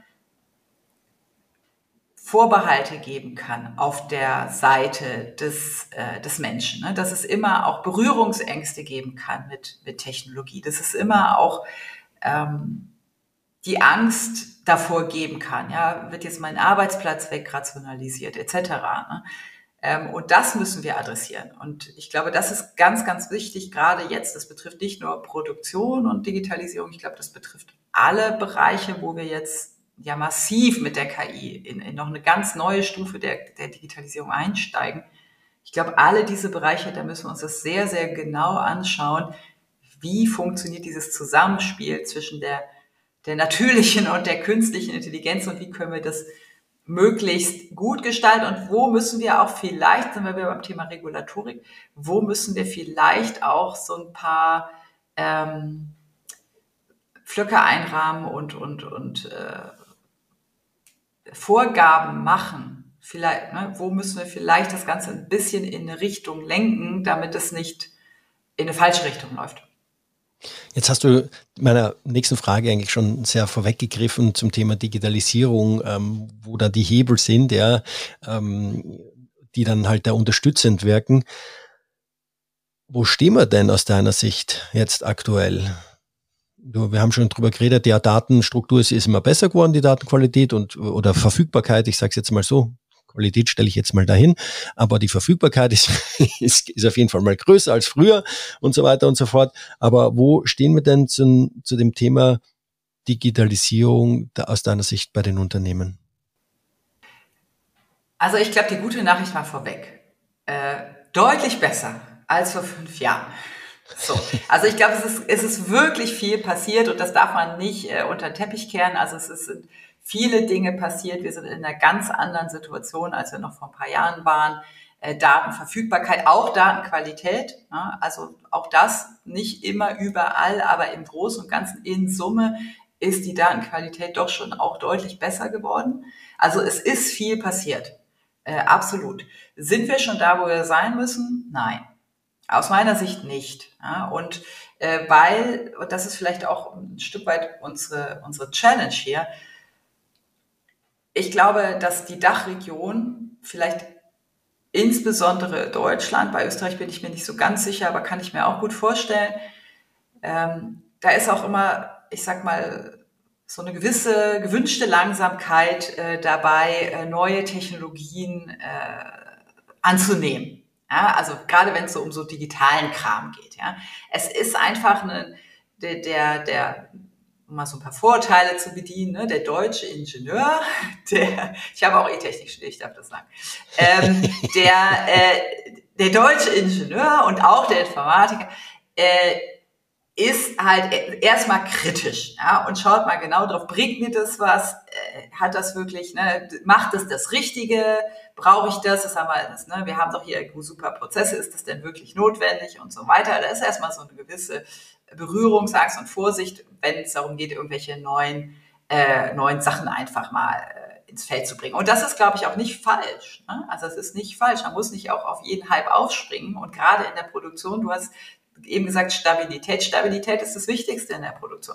Vorbehalte geben kann auf der Seite des, äh, des Menschen, ne? Dass es immer auch Berührungsängste geben kann mit, mit Technologie, dass es immer auch ähm, die Angst davor geben kann, ja, wird jetzt mein Arbeitsplatz wegrationalisiert, et cetera. Ne? Ähm, und das müssen wir adressieren. Und ich glaube, das ist ganz, ganz wichtig, gerade jetzt. Das betrifft nicht nur Produktion und Digitalisierung, ich glaube, das betrifft alle Bereiche, wo wir jetzt ja massiv mit der K I in, in noch eine ganz neue Stufe der, der Digitalisierung einsteigen. Ich glaube, alle diese Bereiche, da müssen wir uns das sehr, sehr genau anschauen. Wie funktioniert dieses Zusammenspiel zwischen der der natürlichen und der künstlichen Intelligenz und wie können wir das möglichst gut gestalten und wo müssen wir auch vielleicht, sind wir wieder beim Thema Regulatorik, wo müssen wir vielleicht auch so ein paar ähm, Pflöcke einrahmen und, und, und äh, Vorgaben machen, vielleicht, ne, wo müssen wir vielleicht das Ganze ein bisschen in eine Richtung lenken, damit es nicht in eine falsche Richtung läuft. Jetzt hast du meiner nächsten Frage eigentlich schon sehr vorweggegriffen zum Thema Digitalisierung, ähm, wo da die Hebel sind, ja, ähm, die dann halt da unterstützend wirken. Wo stehen wir denn aus deiner Sicht jetzt aktuell? Du, wir haben schon drüber geredet, ja, Datenstruktur ist, ist immer besser geworden, die Datenqualität und oder Verfügbarkeit, ich sage es jetzt mal so, Qualität stelle ich jetzt mal dahin, aber die Verfügbarkeit ist, ist, ist auf jeden Fall mal größer als früher und so weiter und so fort. Aber wo stehen wir denn zu, zu dem Thema Digitalisierung da aus deiner Sicht bei den Unternehmen? Also ich glaube, die gute Nachricht mal vorweg. Äh, deutlich besser als vor fünf Jahren. So, also ich glaube, es ist, es ist wirklich viel passiert und das darf man nicht äh, unter den Teppich kehren. Also es sind viele Dinge passiert. Wir sind in einer ganz anderen Situation, als wir noch vor ein paar Jahren waren. Äh, Datenverfügbarkeit, auch Datenqualität. Ja, also auch das nicht immer überall, aber im Großen und Ganzen in Summe ist die Datenqualität doch schon auch deutlich besser geworden. Also es ist viel passiert. Äh, absolut. Sind wir schon da, wo wir sein müssen? Nein. Aus meiner Sicht nicht. Ja, und äh, weil, und das ist vielleicht auch ein Stück weit unsere, unsere Challenge hier, ich glaube, dass die Dachregion, vielleicht insbesondere Deutschland, bei Österreich bin ich mir nicht so ganz sicher, aber kann ich mir auch gut vorstellen, ähm, da ist auch immer, ich sag mal, so eine gewisse gewünschte Langsamkeit äh, dabei, äh, neue Technologien äh, anzunehmen. Ja, also gerade wenn es so um so digitalen Kram geht. Ja, es ist einfach eine, der, der, der, um mal so ein paar Vorurteile zu bedienen, ne, der deutsche Ingenieur, der, ich habe auch E-Technik studiert, ich darf das sagen, ähm, der, äh, der deutsche Ingenieur und auch der Informatiker äh, ist halt erstmal kritisch, ja, und schaut mal genau drauf, bringt mir das was, äh, hat das wirklich, ne, macht das das Richtige, brauche ich das, das haben wir, das, ne, wir haben doch hier super Prozesse, ist das denn wirklich notwendig und so weiter. Da ist erstmal so eine gewisse Berührungsangst und Vorsicht, wenn es darum geht, irgendwelche neuen, äh, neuen Sachen einfach mal äh, ins Feld zu bringen. Und das ist, glaube ich, auch nicht falsch, ne? Also es ist nicht falsch, man muss nicht auch auf jeden Hype aufspringen und gerade in der Produktion, du hast eben gesagt, Stabilität. Stabilität ist das Wichtigste in der Produktion.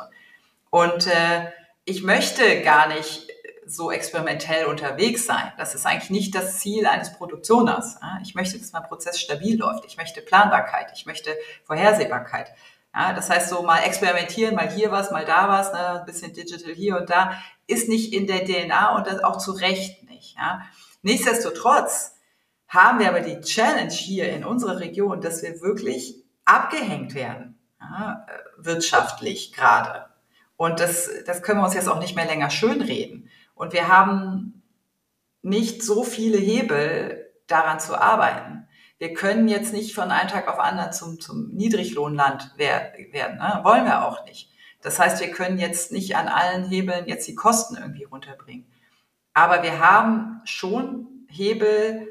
Und äh, ich möchte gar nicht so experimentell unterwegs sein. Das ist eigentlich nicht das Ziel eines Produktioners. Ja? Ich möchte, dass mein Prozess stabil läuft. Ich möchte Planbarkeit. Ich möchte Vorhersehbarkeit. Ja? Das heißt, so mal experimentieren, mal hier was, mal da was, ne? Ein bisschen digital hier und da, ist nicht in der D N A und das auch zu Recht nicht. Ja? Nichtsdestotrotz haben wir aber die Challenge hier in unserer Region, dass wir wirklich abgehängt werden, ja, wirtschaftlich gerade. Und das, das können wir uns jetzt auch nicht mehr länger schönreden. Und wir haben nicht so viele Hebel, daran zu arbeiten. Wir können jetzt nicht von einem Tag auf anderen zum, zum Niedriglohnland werden, ne? Wollen wir auch nicht. Das heißt, wir können jetzt nicht an allen Hebeln jetzt die Kosten irgendwie runterbringen. Aber wir haben schon Hebel,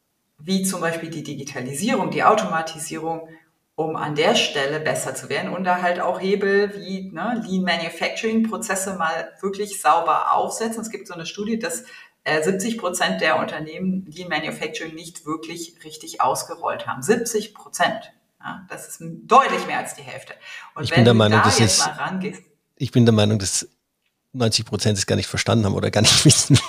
wie zum Beispiel die Digitalisierung, die Automatisierung, um an der Stelle besser zu werden und da halt auch Hebel wie ne, Lean Manufacturing Prozesse mal wirklich sauber aufsetzen. Es gibt so eine Studie, dass äh, siebzig Prozent der Unternehmen Lean Manufacturing nicht wirklich richtig ausgerollt haben. siebzig Prozent. Ja, das ist deutlich mehr als die Hälfte. Und ich wenn bin der du Meinung, da das jetzt ist, mal rangehst. Ich bin der Meinung, dass neunzig Prozent es gar nicht verstanden haben oder gar nicht wissen,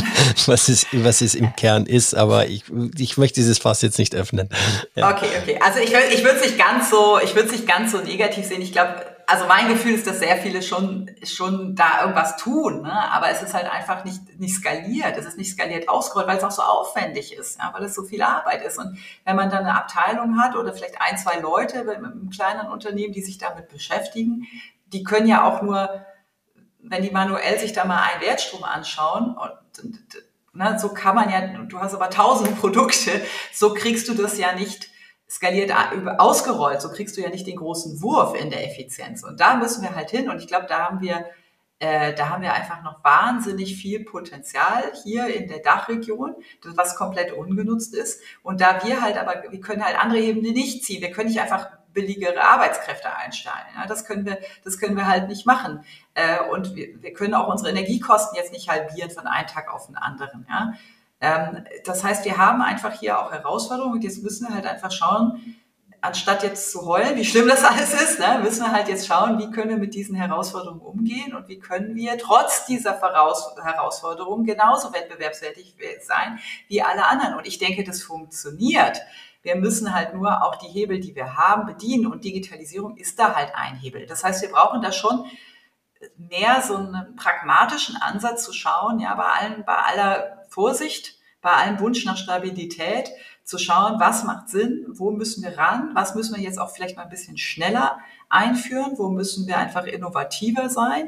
was es, was es im Kern ist, aber ich, ich möchte dieses Fass jetzt nicht öffnen. Ja. Okay, okay. Also ich, ich würde es nicht ganz so, ich würde es nicht ganz so negativ sehen. Ich glaube, also mein Gefühl ist, dass sehr viele schon, schon da irgendwas tun, ne? Aber es ist halt einfach nicht, nicht skaliert. Es ist nicht skaliert ausgerollt, weil es auch so aufwendig ist, ja? Weil es so viel Arbeit ist. Und wenn man dann eine Abteilung hat oder vielleicht ein, zwei Leute mit einem kleinen Unternehmen, die sich damit beschäftigen, die können ja auch nur, wenn die manuell sich da mal einen Wertstrom anschauen, und, und ne, so kann man ja, du hast aber tausend Produkte, so kriegst du das ja nicht skaliert ausgerollt, so kriegst du ja nicht den großen Wurf in der Effizienz. Und da müssen wir halt hin und ich glaube, da haben wir Äh, da haben wir einfach noch wahnsinnig viel Potenzial hier in der Dachregion, was komplett ungenutzt ist. Und da wir halt aber, wir können halt andere Hebel nicht ziehen. Wir können nicht einfach billigere Arbeitskräfte einstellen. Ja, das können wir, das können wir halt nicht machen. Äh, und wir, wir können auch unsere Energiekosten jetzt nicht halbieren von einem Tag auf den anderen. Ja. Ähm, das heißt, wir haben einfach hier auch Herausforderungen und jetzt müssen wir halt einfach schauen, anstatt jetzt zu heulen, wie schlimm das alles ist, ne, müssen wir halt jetzt schauen, wie können wir mit diesen Herausforderungen umgehen und wie können wir trotz dieser Voraus- Herausforderungen genauso wettbewerbsfähig sein wie alle anderen. Und ich denke, das funktioniert. Wir müssen halt nur auch die Hebel, die wir haben, bedienen und Digitalisierung ist da halt ein Hebel. Das heißt, wir brauchen da schon mehr so einen pragmatischen Ansatz zu schauen, ja, bei allen, bei aller Vorsicht, bei allem Wunsch nach Stabilität, zu schauen, was macht Sinn, wo müssen wir ran, was müssen wir jetzt auch vielleicht mal ein bisschen schneller einführen, wo müssen wir einfach innovativer sein.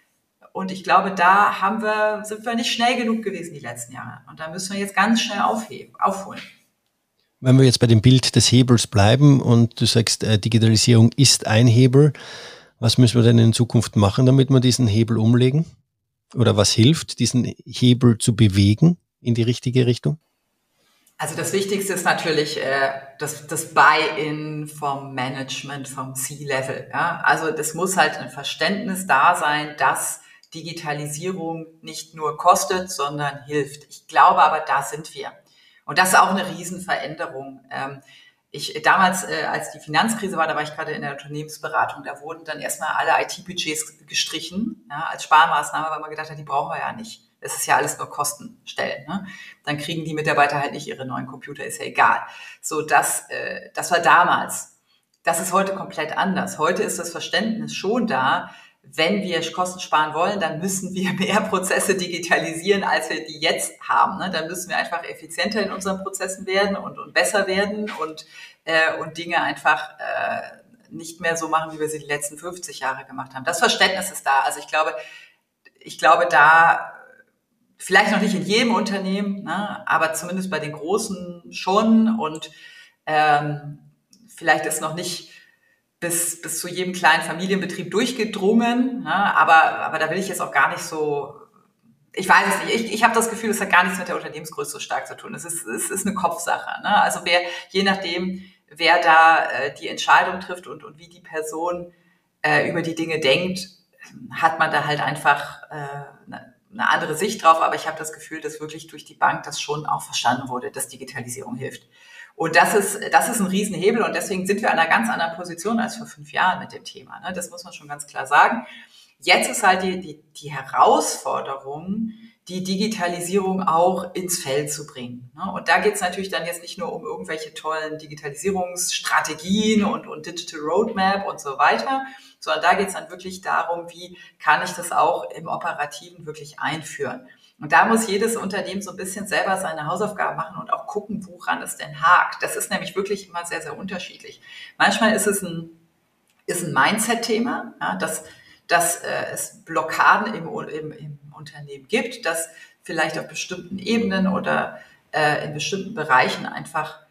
Und ich glaube, da haben wir, sind wir nicht schnell genug gewesen die letzten Jahre. Und da müssen wir jetzt ganz schnell aufheben, aufholen. Wenn wir jetzt bei dem Bild des Hebels bleiben und du sagst, äh, Digitalisierung ist ein Hebel, was müssen wir denn in Zukunft machen, damit wir diesen Hebel umlegen? Oder was hilft, diesen Hebel zu bewegen in die richtige Richtung? Also das Wichtigste ist natürlich äh, das, das Buy-in vom Management, vom C-Level. Ja? Also das muss halt ein Verständnis da sein, dass Digitalisierung nicht nur kostet, sondern hilft. Ich glaube aber, da sind wir. Und das ist auch eine Riesenveränderung. Ähm, ich damals, äh, als die Finanzkrise war, da war ich gerade in der Unternehmensberatung, da wurden dann erstmal alle I T-Budgets gestrichen, ja, als Sparmaßnahme, weil man gedacht hat, die brauchen wir ja nicht. Das ist ja alles nur Kostenstellen. Ne? Dann kriegen die Mitarbeiter halt nicht ihre neuen Computer, ist ja egal. So, das, äh, das war damals. Das ist heute komplett anders. Heute ist das Verständnis schon da, wenn wir Kosten sparen wollen, dann müssen wir mehr Prozesse digitalisieren, als wir die jetzt haben. Ne? Dann müssen wir einfach effizienter in unseren Prozessen werden und, und besser werden und, äh, und Dinge einfach äh, nicht mehr so machen, wie wir sie die letzten fünfzig Jahre gemacht haben. Das Verständnis ist da. Also ich glaube, ich glaube, da vielleicht noch nicht in jedem Unternehmen, ne, aber zumindest bei den Großen schon und ähm, vielleicht ist noch nicht bis bis zu jedem kleinen Familienbetrieb durchgedrungen, ne, aber aber da will ich jetzt auch gar nicht so, ich weiß es nicht, ich, ich habe das Gefühl, es hat gar nichts mit der Unternehmensgröße so stark zu tun. Es ist es ist eine Kopfsache, ne? Also wer, je nachdem, wer da äh, die Entscheidung trifft und und wie die Person äh, über die Dinge denkt, hat man da halt einfach äh, ne, eine andere Sicht drauf, aber ich habe das Gefühl, dass wirklich durch die Bank das schon auch verstanden wurde, dass Digitalisierung hilft. Und das ist, das ist ein Riesenhebel und deswegen sind wir an einer ganz anderen Position als vor fünf Jahren mit dem Thema. Ne? Das muss man schon ganz klar sagen. Jetzt ist halt die, die, die Herausforderung, die Digitalisierung auch ins Feld zu bringen. Ne? Und da geht es natürlich dann jetzt nicht nur um irgendwelche tollen Digitalisierungsstrategien und, und Digital Roadmap und so weiter, sondern da geht es dann wirklich darum, wie kann ich das auch im Operativen wirklich einführen. Und da muss jedes Unternehmen so ein bisschen selber seine Hausaufgaben machen und auch gucken, woran es denn hakt. Das ist nämlich wirklich immer sehr, sehr unterschiedlich. Manchmal ist es ein, ist ein Mindset-Thema, ja, dass, dass äh, es Blockaden im, im, im Unternehmen gibt, dass vielleicht auf bestimmten Ebenen oder äh, in bestimmten Bereichen einfach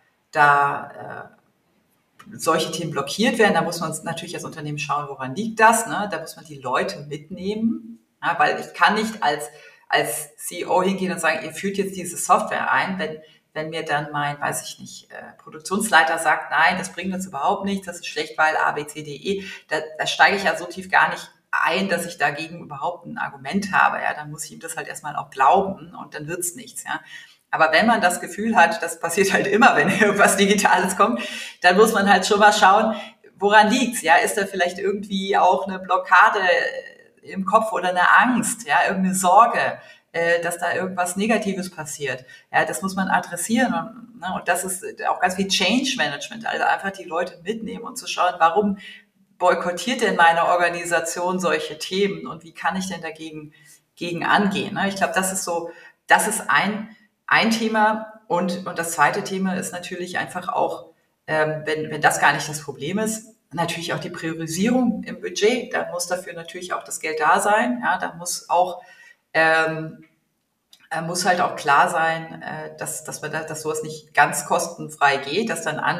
da äh, solche Themen blockiert werden. Da muss man natürlich als Unternehmen schauen, woran liegt das. Ne? Da muss man die Leute mitnehmen, ja, weil ich kann nicht als als C E O hingehen und sagen, ihr führt jetzt diese Software ein, wenn wenn mir dann mein, weiß ich nicht, äh, Produktionsleiter sagt, nein, das bringt uns überhaupt nichts, das ist schlecht, weil A, B, C, D, E, da, da steige ich ja so tief gar nicht ein, dass ich dagegen überhaupt ein Argument habe. Ja, dann muss ich ihm das halt erstmal auch glauben und dann wird's nichts. Ja. Aber wenn man das Gefühl hat, das passiert halt immer, wenn irgendwas Digitales kommt, dann muss man halt schon mal schauen, woran liegt's? Ja, ist da vielleicht irgendwie auch eine Blockade im Kopf oder eine Angst, ja, irgendeine Sorge, äh, dass da irgendwas Negatives passiert. Ja, das muss man adressieren und, ne, und das ist auch ganz viel Change Management, also einfach die Leute mitnehmen und zu schauen, warum boykottiert denn meine Organisation solche Themen und wie kann ich denn dagegen gegen angehen? Ne? Ich glaube, das ist so, das ist ein ein Thema und und das zweite Thema ist natürlich einfach auch, ähm, wenn wenn das gar nicht das Problem ist, natürlich auch die Priorisierung im Budget. Da muss dafür natürlich auch das Geld da sein. Ja, da muss auch ähm, muss halt auch klar sein, äh, dass dass wir da, dass sowas nicht ganz kostenfrei geht, dass dann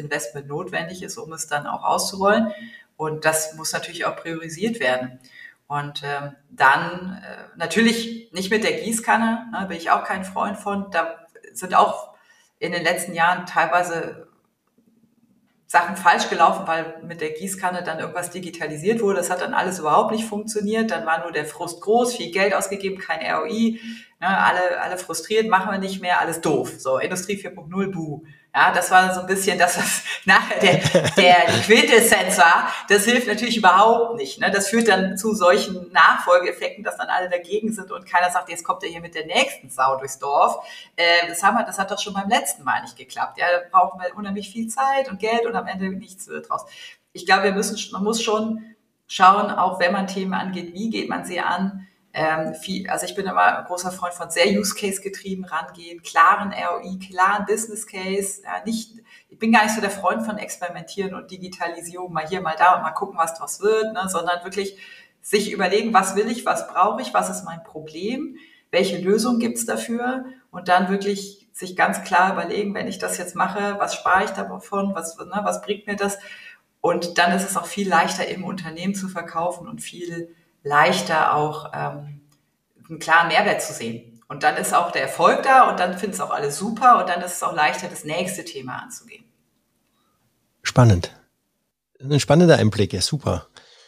Anfangsinvestment notwendig ist, um es dann auch auszurollen. Und das muss natürlich auch priorisiert werden. Und ähm, dann äh, natürlich nicht mit der Gießkanne, ne, bin ich auch kein Freund von. Da sind auch in den letzten Jahren teilweise Sachen falsch gelaufen, weil mit der Gießkanne dann irgendwas digitalisiert wurde. Das hat dann alles überhaupt nicht funktioniert. Dann war nur der Frust groß, viel Geld ausgegeben, kein R O I. Ne, alle, alle frustriert, machen wir nicht mehr, alles doof. So, Industrie vier Punkt null, buh. Ja, das war so ein bisschen das, was nachher der, der Quintessenz war. Das hilft natürlich überhaupt nicht. Ne? Das führt dann zu solchen Nachfolgeeffekten, dass dann alle dagegen sind und keiner sagt, jetzt kommt er hier mit der nächsten Sau durchs Dorf. Äh, das haben wir, das hat doch schon beim letzten Mal nicht geklappt. Ja, da brauchen wir unheimlich viel Zeit und Geld und am Ende nichts wird draus. Ich glaube, wir müssen, man muss schon schauen, auch wenn man Themen angeht, wie geht man sie an? Ähm, viel, also ich bin immer ein großer Freund von sehr Use-Case-getrieben rangehen, klaren R O I, klaren Business-Case. Ja, nicht, ich bin gar nicht so der Freund von Experimentieren und Digitalisierung, mal hier, mal da und mal gucken, was draus wird, ne, sondern wirklich sich überlegen, was will ich, was brauche ich, was ist mein Problem, welche Lösung gibt's dafür und dann wirklich sich ganz klar überlegen, wenn ich das jetzt mache, was spare ich davon, was, ne, was bringt mir das? Und dann ist es auch viel leichter im Unternehmen zu verkaufen und viel leichter auch ähm, einen klaren Mehrwert zu sehen. Und dann ist auch der Erfolg da und dann finden es auch alle super und dann ist es auch leichter, das nächste Thema anzugehen. Spannend. Ein spannender Einblick, ja, super.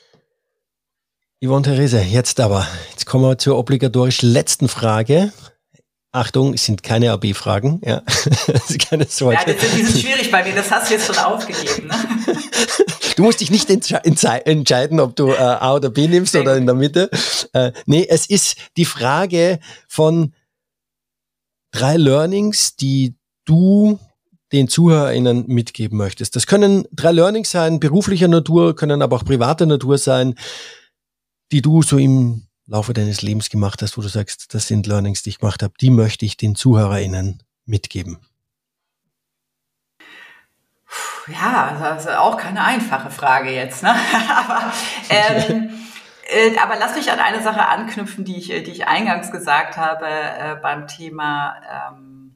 Yvonne Therese, jetzt aber, jetzt kommen wir zur obligatorisch letzten Frage. Achtung, es sind keine A B-Fragen, ja. keine Sorge. Ja, die sind, die sind schwierig bei mir, das hast du jetzt schon aufgegeben, ne? Du musst dich nicht entsche- entsche- entscheiden, ob du äh, A oder B nimmst oder in der Mitte. Äh, nee, es ist die Frage von drei Learnings, die du den ZuhörerInnen mitgeben möchtest. Das können drei Learnings sein, beruflicher Natur, können aber auch privater Natur sein, die du so im Laufe deines Lebens gemacht hast, wo du sagst, das sind Learnings, die ich gemacht habe, die möchte ich den ZuhörerInnen mitgeben. Ja, das ist auch keine einfache Frage jetzt, ne? aber, ähm, äh, aber lass mich an eine Sache anknüpfen, die ich, die ich eingangs gesagt habe äh, beim Thema ähm,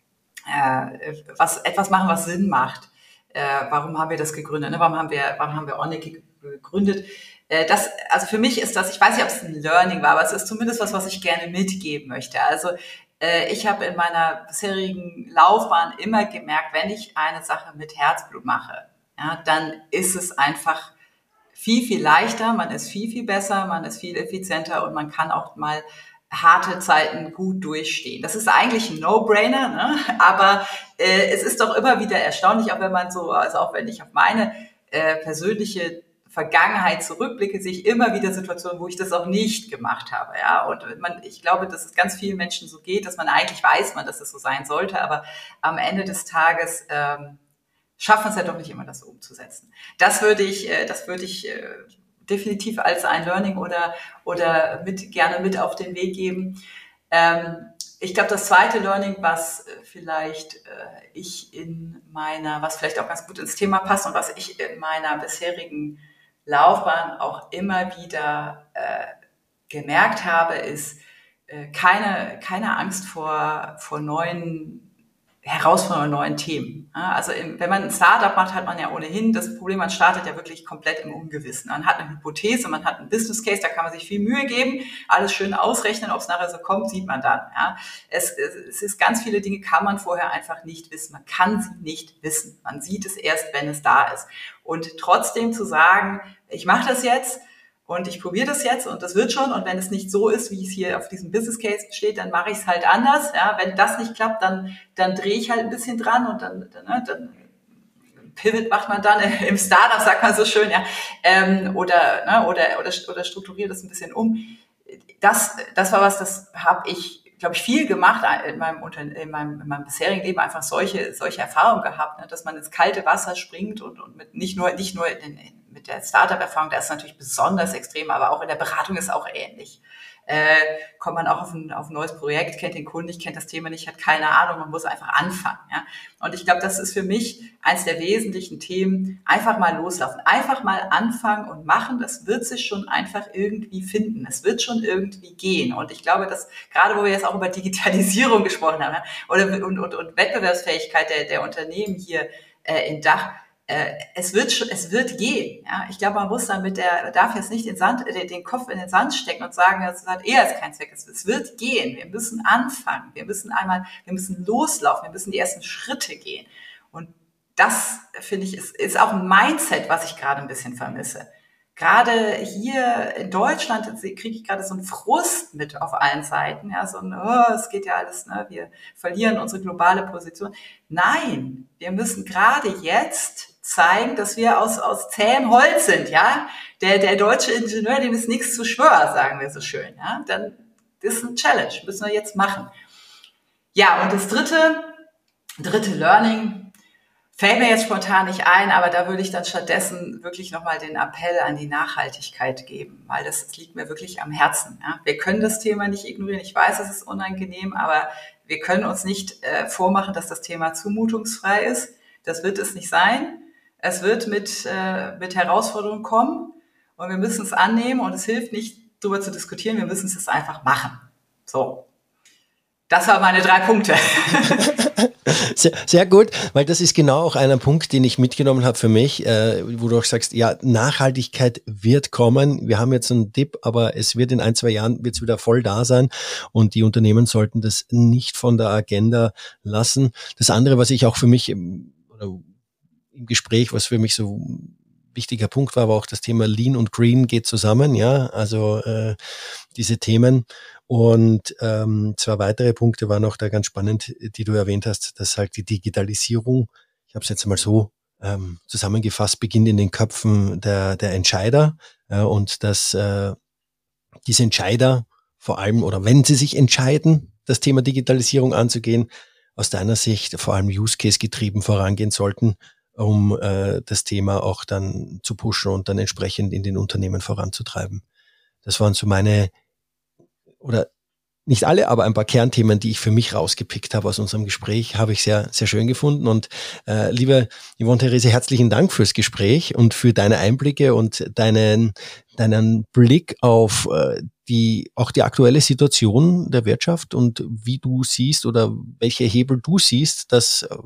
äh, was etwas machen, was Sinn macht. Äh, warum haben wir das gegründet? Ne? Warum haben wir, warum haben wir Onnic gegründet? Äh, das, also für mich ist das, ich weiß nicht, ob es ein Learning war, aber es ist zumindest was, was ich gerne mitgeben möchte. Also ich habe in meiner bisherigen Laufbahn immer gemerkt, wenn ich eine Sache mit Herzblut mache, ja, dann ist es einfach viel, viel leichter, man ist viel, viel besser, man ist viel effizienter und man kann auch mal harte Zeiten gut durchstehen. Das ist eigentlich ein No-Brainer, ne? Aber äh, es ist doch immer wieder erstaunlich, auch wenn man so, also auch wenn ich auf meine äh, persönliche Vergangenheit zurückblicke, sehe ich immer wieder Situationen, wo ich das auch nicht gemacht habe, ja. Und man, ich glaube, dass es ganz vielen Menschen so geht, dass man eigentlich weiß, man, dass es so sein sollte, aber am Ende des Tages ähm, schaffen wir es ja doch nicht immer, das so umzusetzen. Das würde ich, äh, das würde ich äh, definitiv als ein Learning oder oder mit gerne mit auf den Weg geben. Ähm, ich glaube, das zweite Learning, was vielleicht äh, ich in meiner, was vielleicht auch ganz gut ins Thema passt und was ich in meiner bisherigen Laufbahn auch immer wieder äh, gemerkt habe, ist äh, keine keine Angst vor vor neuen Herausforderungen, neuen Themen. Ja, also im, wenn man ein Startup macht, hat man ja ohnehin das Problem, man startet ja wirklich komplett im Ungewissen. Man hat eine Hypothese, man hat einen Business Case, da kann man sich viel Mühe geben, alles schön ausrechnen, ob es nachher so kommt, sieht man dann. Ja. Es, es, es ist ganz viele Dinge, kann man vorher einfach nicht wissen. Man kann sie nicht wissen. Man sieht es erst, wenn es da ist. Und trotzdem zu sagen, ich mache das jetzt, und ich probiere das jetzt und das wird schon. Und wenn es nicht so ist, wie es hier auf diesem Business Case steht, dann mache ich es halt anders. Ja, wenn das nicht klappt, dann dann drehe ich halt ein bisschen dran und dann dann, dann Pivot macht man dann im Startup, sagt man so schön, ja, ähm, oder ne, oder oder oder strukturiert das ein bisschen um. Das das war was, das habe ich, glaube ich, viel gemacht in meinem, in meinem, in meinem bisherigen Leben, einfach solche solche Erfahrungen gehabt, ne, dass man ins kalte Wasser springt und und mit nicht nur nicht nur in, in mit der Startup-Erfahrung, da ist es natürlich besonders extrem, aber auch in der Beratung ist es auch ähnlich. Äh, kommt man auch auf ein, auf ein neues Projekt, kennt den Kunden nicht, kennt das Thema nicht, hat keine Ahnung, man muss einfach anfangen. Ja? Und ich glaube, das ist für mich eins der wesentlichen Themen, einfach mal loslaufen, einfach mal anfangen und machen, das wird sich schon einfach irgendwie finden, es wird schon irgendwie gehen. Und ich glaube, dass gerade wo wir jetzt auch über Digitalisierung gesprochen haben, ja, oder und, und, und Wettbewerbsfähigkeit der, der Unternehmen hier äh, in Dach, äh, es wird es wird gehen. Ja? Ich glaube, man muss dann mit der, darf jetzt nicht den, Sand, den, den Kopf in den Sand stecken und sagen, das hat eher ist kein Zweck. Es, es wird gehen. Wir müssen anfangen. Wir müssen einmal, wir müssen loslaufen. Wir müssen die ersten Schritte gehen. Und das, finde ich, ist, ist auch ein Mindset, was ich gerade ein bisschen vermisse. Gerade hier in Deutschland kriege ich gerade so einen Frust mit auf allen Seiten. Ja, so ein, oh, es geht ja alles, ne, wir verlieren unsere globale Position. Nein, wir müssen gerade jetzt zeigen, dass wir aus, aus zähem Holz sind, ja. Der, der deutsche Ingenieur, dem ist nichts zu schwör, sagen wir so schön, ja. Dann, das ist eine Challenge, müssen wir jetzt machen. Ja, und das dritte, dritte Learning, fällt mir jetzt spontan nicht ein, aber da würde ich dann stattdessen wirklich nochmal den Appell an die Nachhaltigkeit geben, weil das, das liegt mir wirklich am Herzen. Ja. Wir können das Thema nicht ignorieren. Ich weiß, es ist unangenehm, aber wir können uns nicht äh, vormachen, dass das Thema zumutungsfrei ist. Das wird es nicht sein. Es wird mit, äh, mit Herausforderungen kommen und wir müssen es annehmen und es hilft nicht, darüber zu diskutieren. Wir müssen es einfach machen. So. Das waren meine drei Punkte. Sehr, sehr gut, weil das ist genau auch einer Punkt, den ich mitgenommen habe für mich, äh, wo du auch sagst, ja, Nachhaltigkeit wird kommen. Wir haben jetzt einen Dip, aber es wird in ein, zwei Jahren wird's wieder voll da sein und die Unternehmen sollten das nicht von der Agenda lassen. Das andere, was ich auch für mich im, oder im Gespräch, was für mich so wichtiger Punkt war, war auch das Thema Lean und Green geht zusammen, ja, also äh, diese Themen. Und ähm, zwei weitere Punkte waren auch da ganz spannend, die du erwähnt hast, dass halt die Digitalisierung, ich habe es jetzt mal so ähm, zusammengefasst, beginnt in den Köpfen der der Entscheider äh, und dass äh, diese Entscheider vor allem, oder wenn sie sich entscheiden, das Thema Digitalisierung anzugehen, aus deiner Sicht vor allem Use-Case getrieben vorangehen sollten, um äh, das Thema auch dann zu pushen und dann entsprechend in den Unternehmen voranzutreiben. Das waren so meine, oder nicht alle, aber ein paar Kernthemen, die ich für mich rausgepickt habe aus unserem Gespräch, habe ich sehr, sehr schön gefunden. Und äh, liebe Yvonne Therese, herzlichen Dank fürs Gespräch und für deine Einblicke und deinen, deinen Blick auf äh, die, auch die aktuelle Situation der Wirtschaft und wie du siehst oder welche Hebel du siehst, dass äh,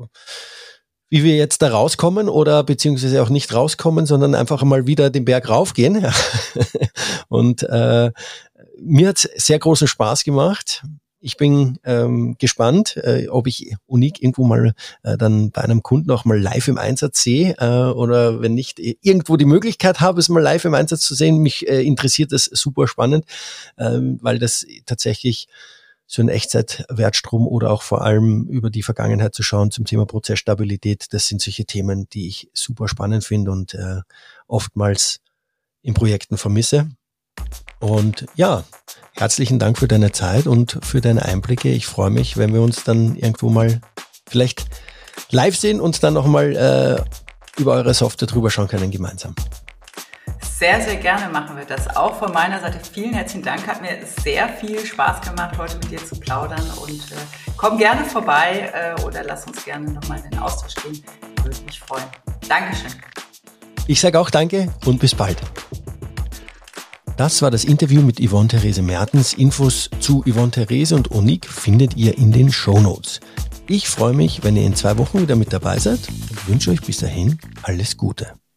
wie wir jetzt da rauskommen oder beziehungsweise auch nicht rauskommen, sondern einfach mal wieder den Berg raufgehen. Und äh, mir hat's sehr großen Spaß gemacht. Ich bin ähm, gespannt, äh, ob ich Unique irgendwo mal äh, dann bei einem Kunden auch mal live im Einsatz sehe äh, oder wenn nicht, irgendwo die Möglichkeit habe, es mal live im Einsatz zu sehen. Mich äh, interessiert das super spannend, ähm, weil das tatsächlich so ein Echtzeitwertstrom oder auch vor allem über die Vergangenheit zu schauen zum Thema Prozessstabilität, das sind solche Themen, die ich super spannend finde und äh, oftmals in Projekten vermisse. Und ja, herzlichen Dank für deine Zeit und für deine Einblicke. Ich freue mich, wenn wir uns dann irgendwo mal vielleicht live sehen und dann nochmal äh, über eure Software drüber schauen können gemeinsam. Sehr, sehr gerne machen wir das. Auch von meiner Seite vielen herzlichen Dank. Hat mir sehr viel Spaß gemacht, heute mit dir zu plaudern. Und äh, komm gerne vorbei äh, oder lass uns gerne nochmal in den Austausch gehen. Würde mich freuen. Dankeschön. Ich sage auch danke und bis bald. Das war das Interview mit Yvonne Therese Mertens. Infos zu Yvonne Therese und Unique findet ihr in den Shownotes. Ich freue mich, wenn ihr in zwei Wochen wieder mit dabei seid und wünsche euch bis dahin alles Gute.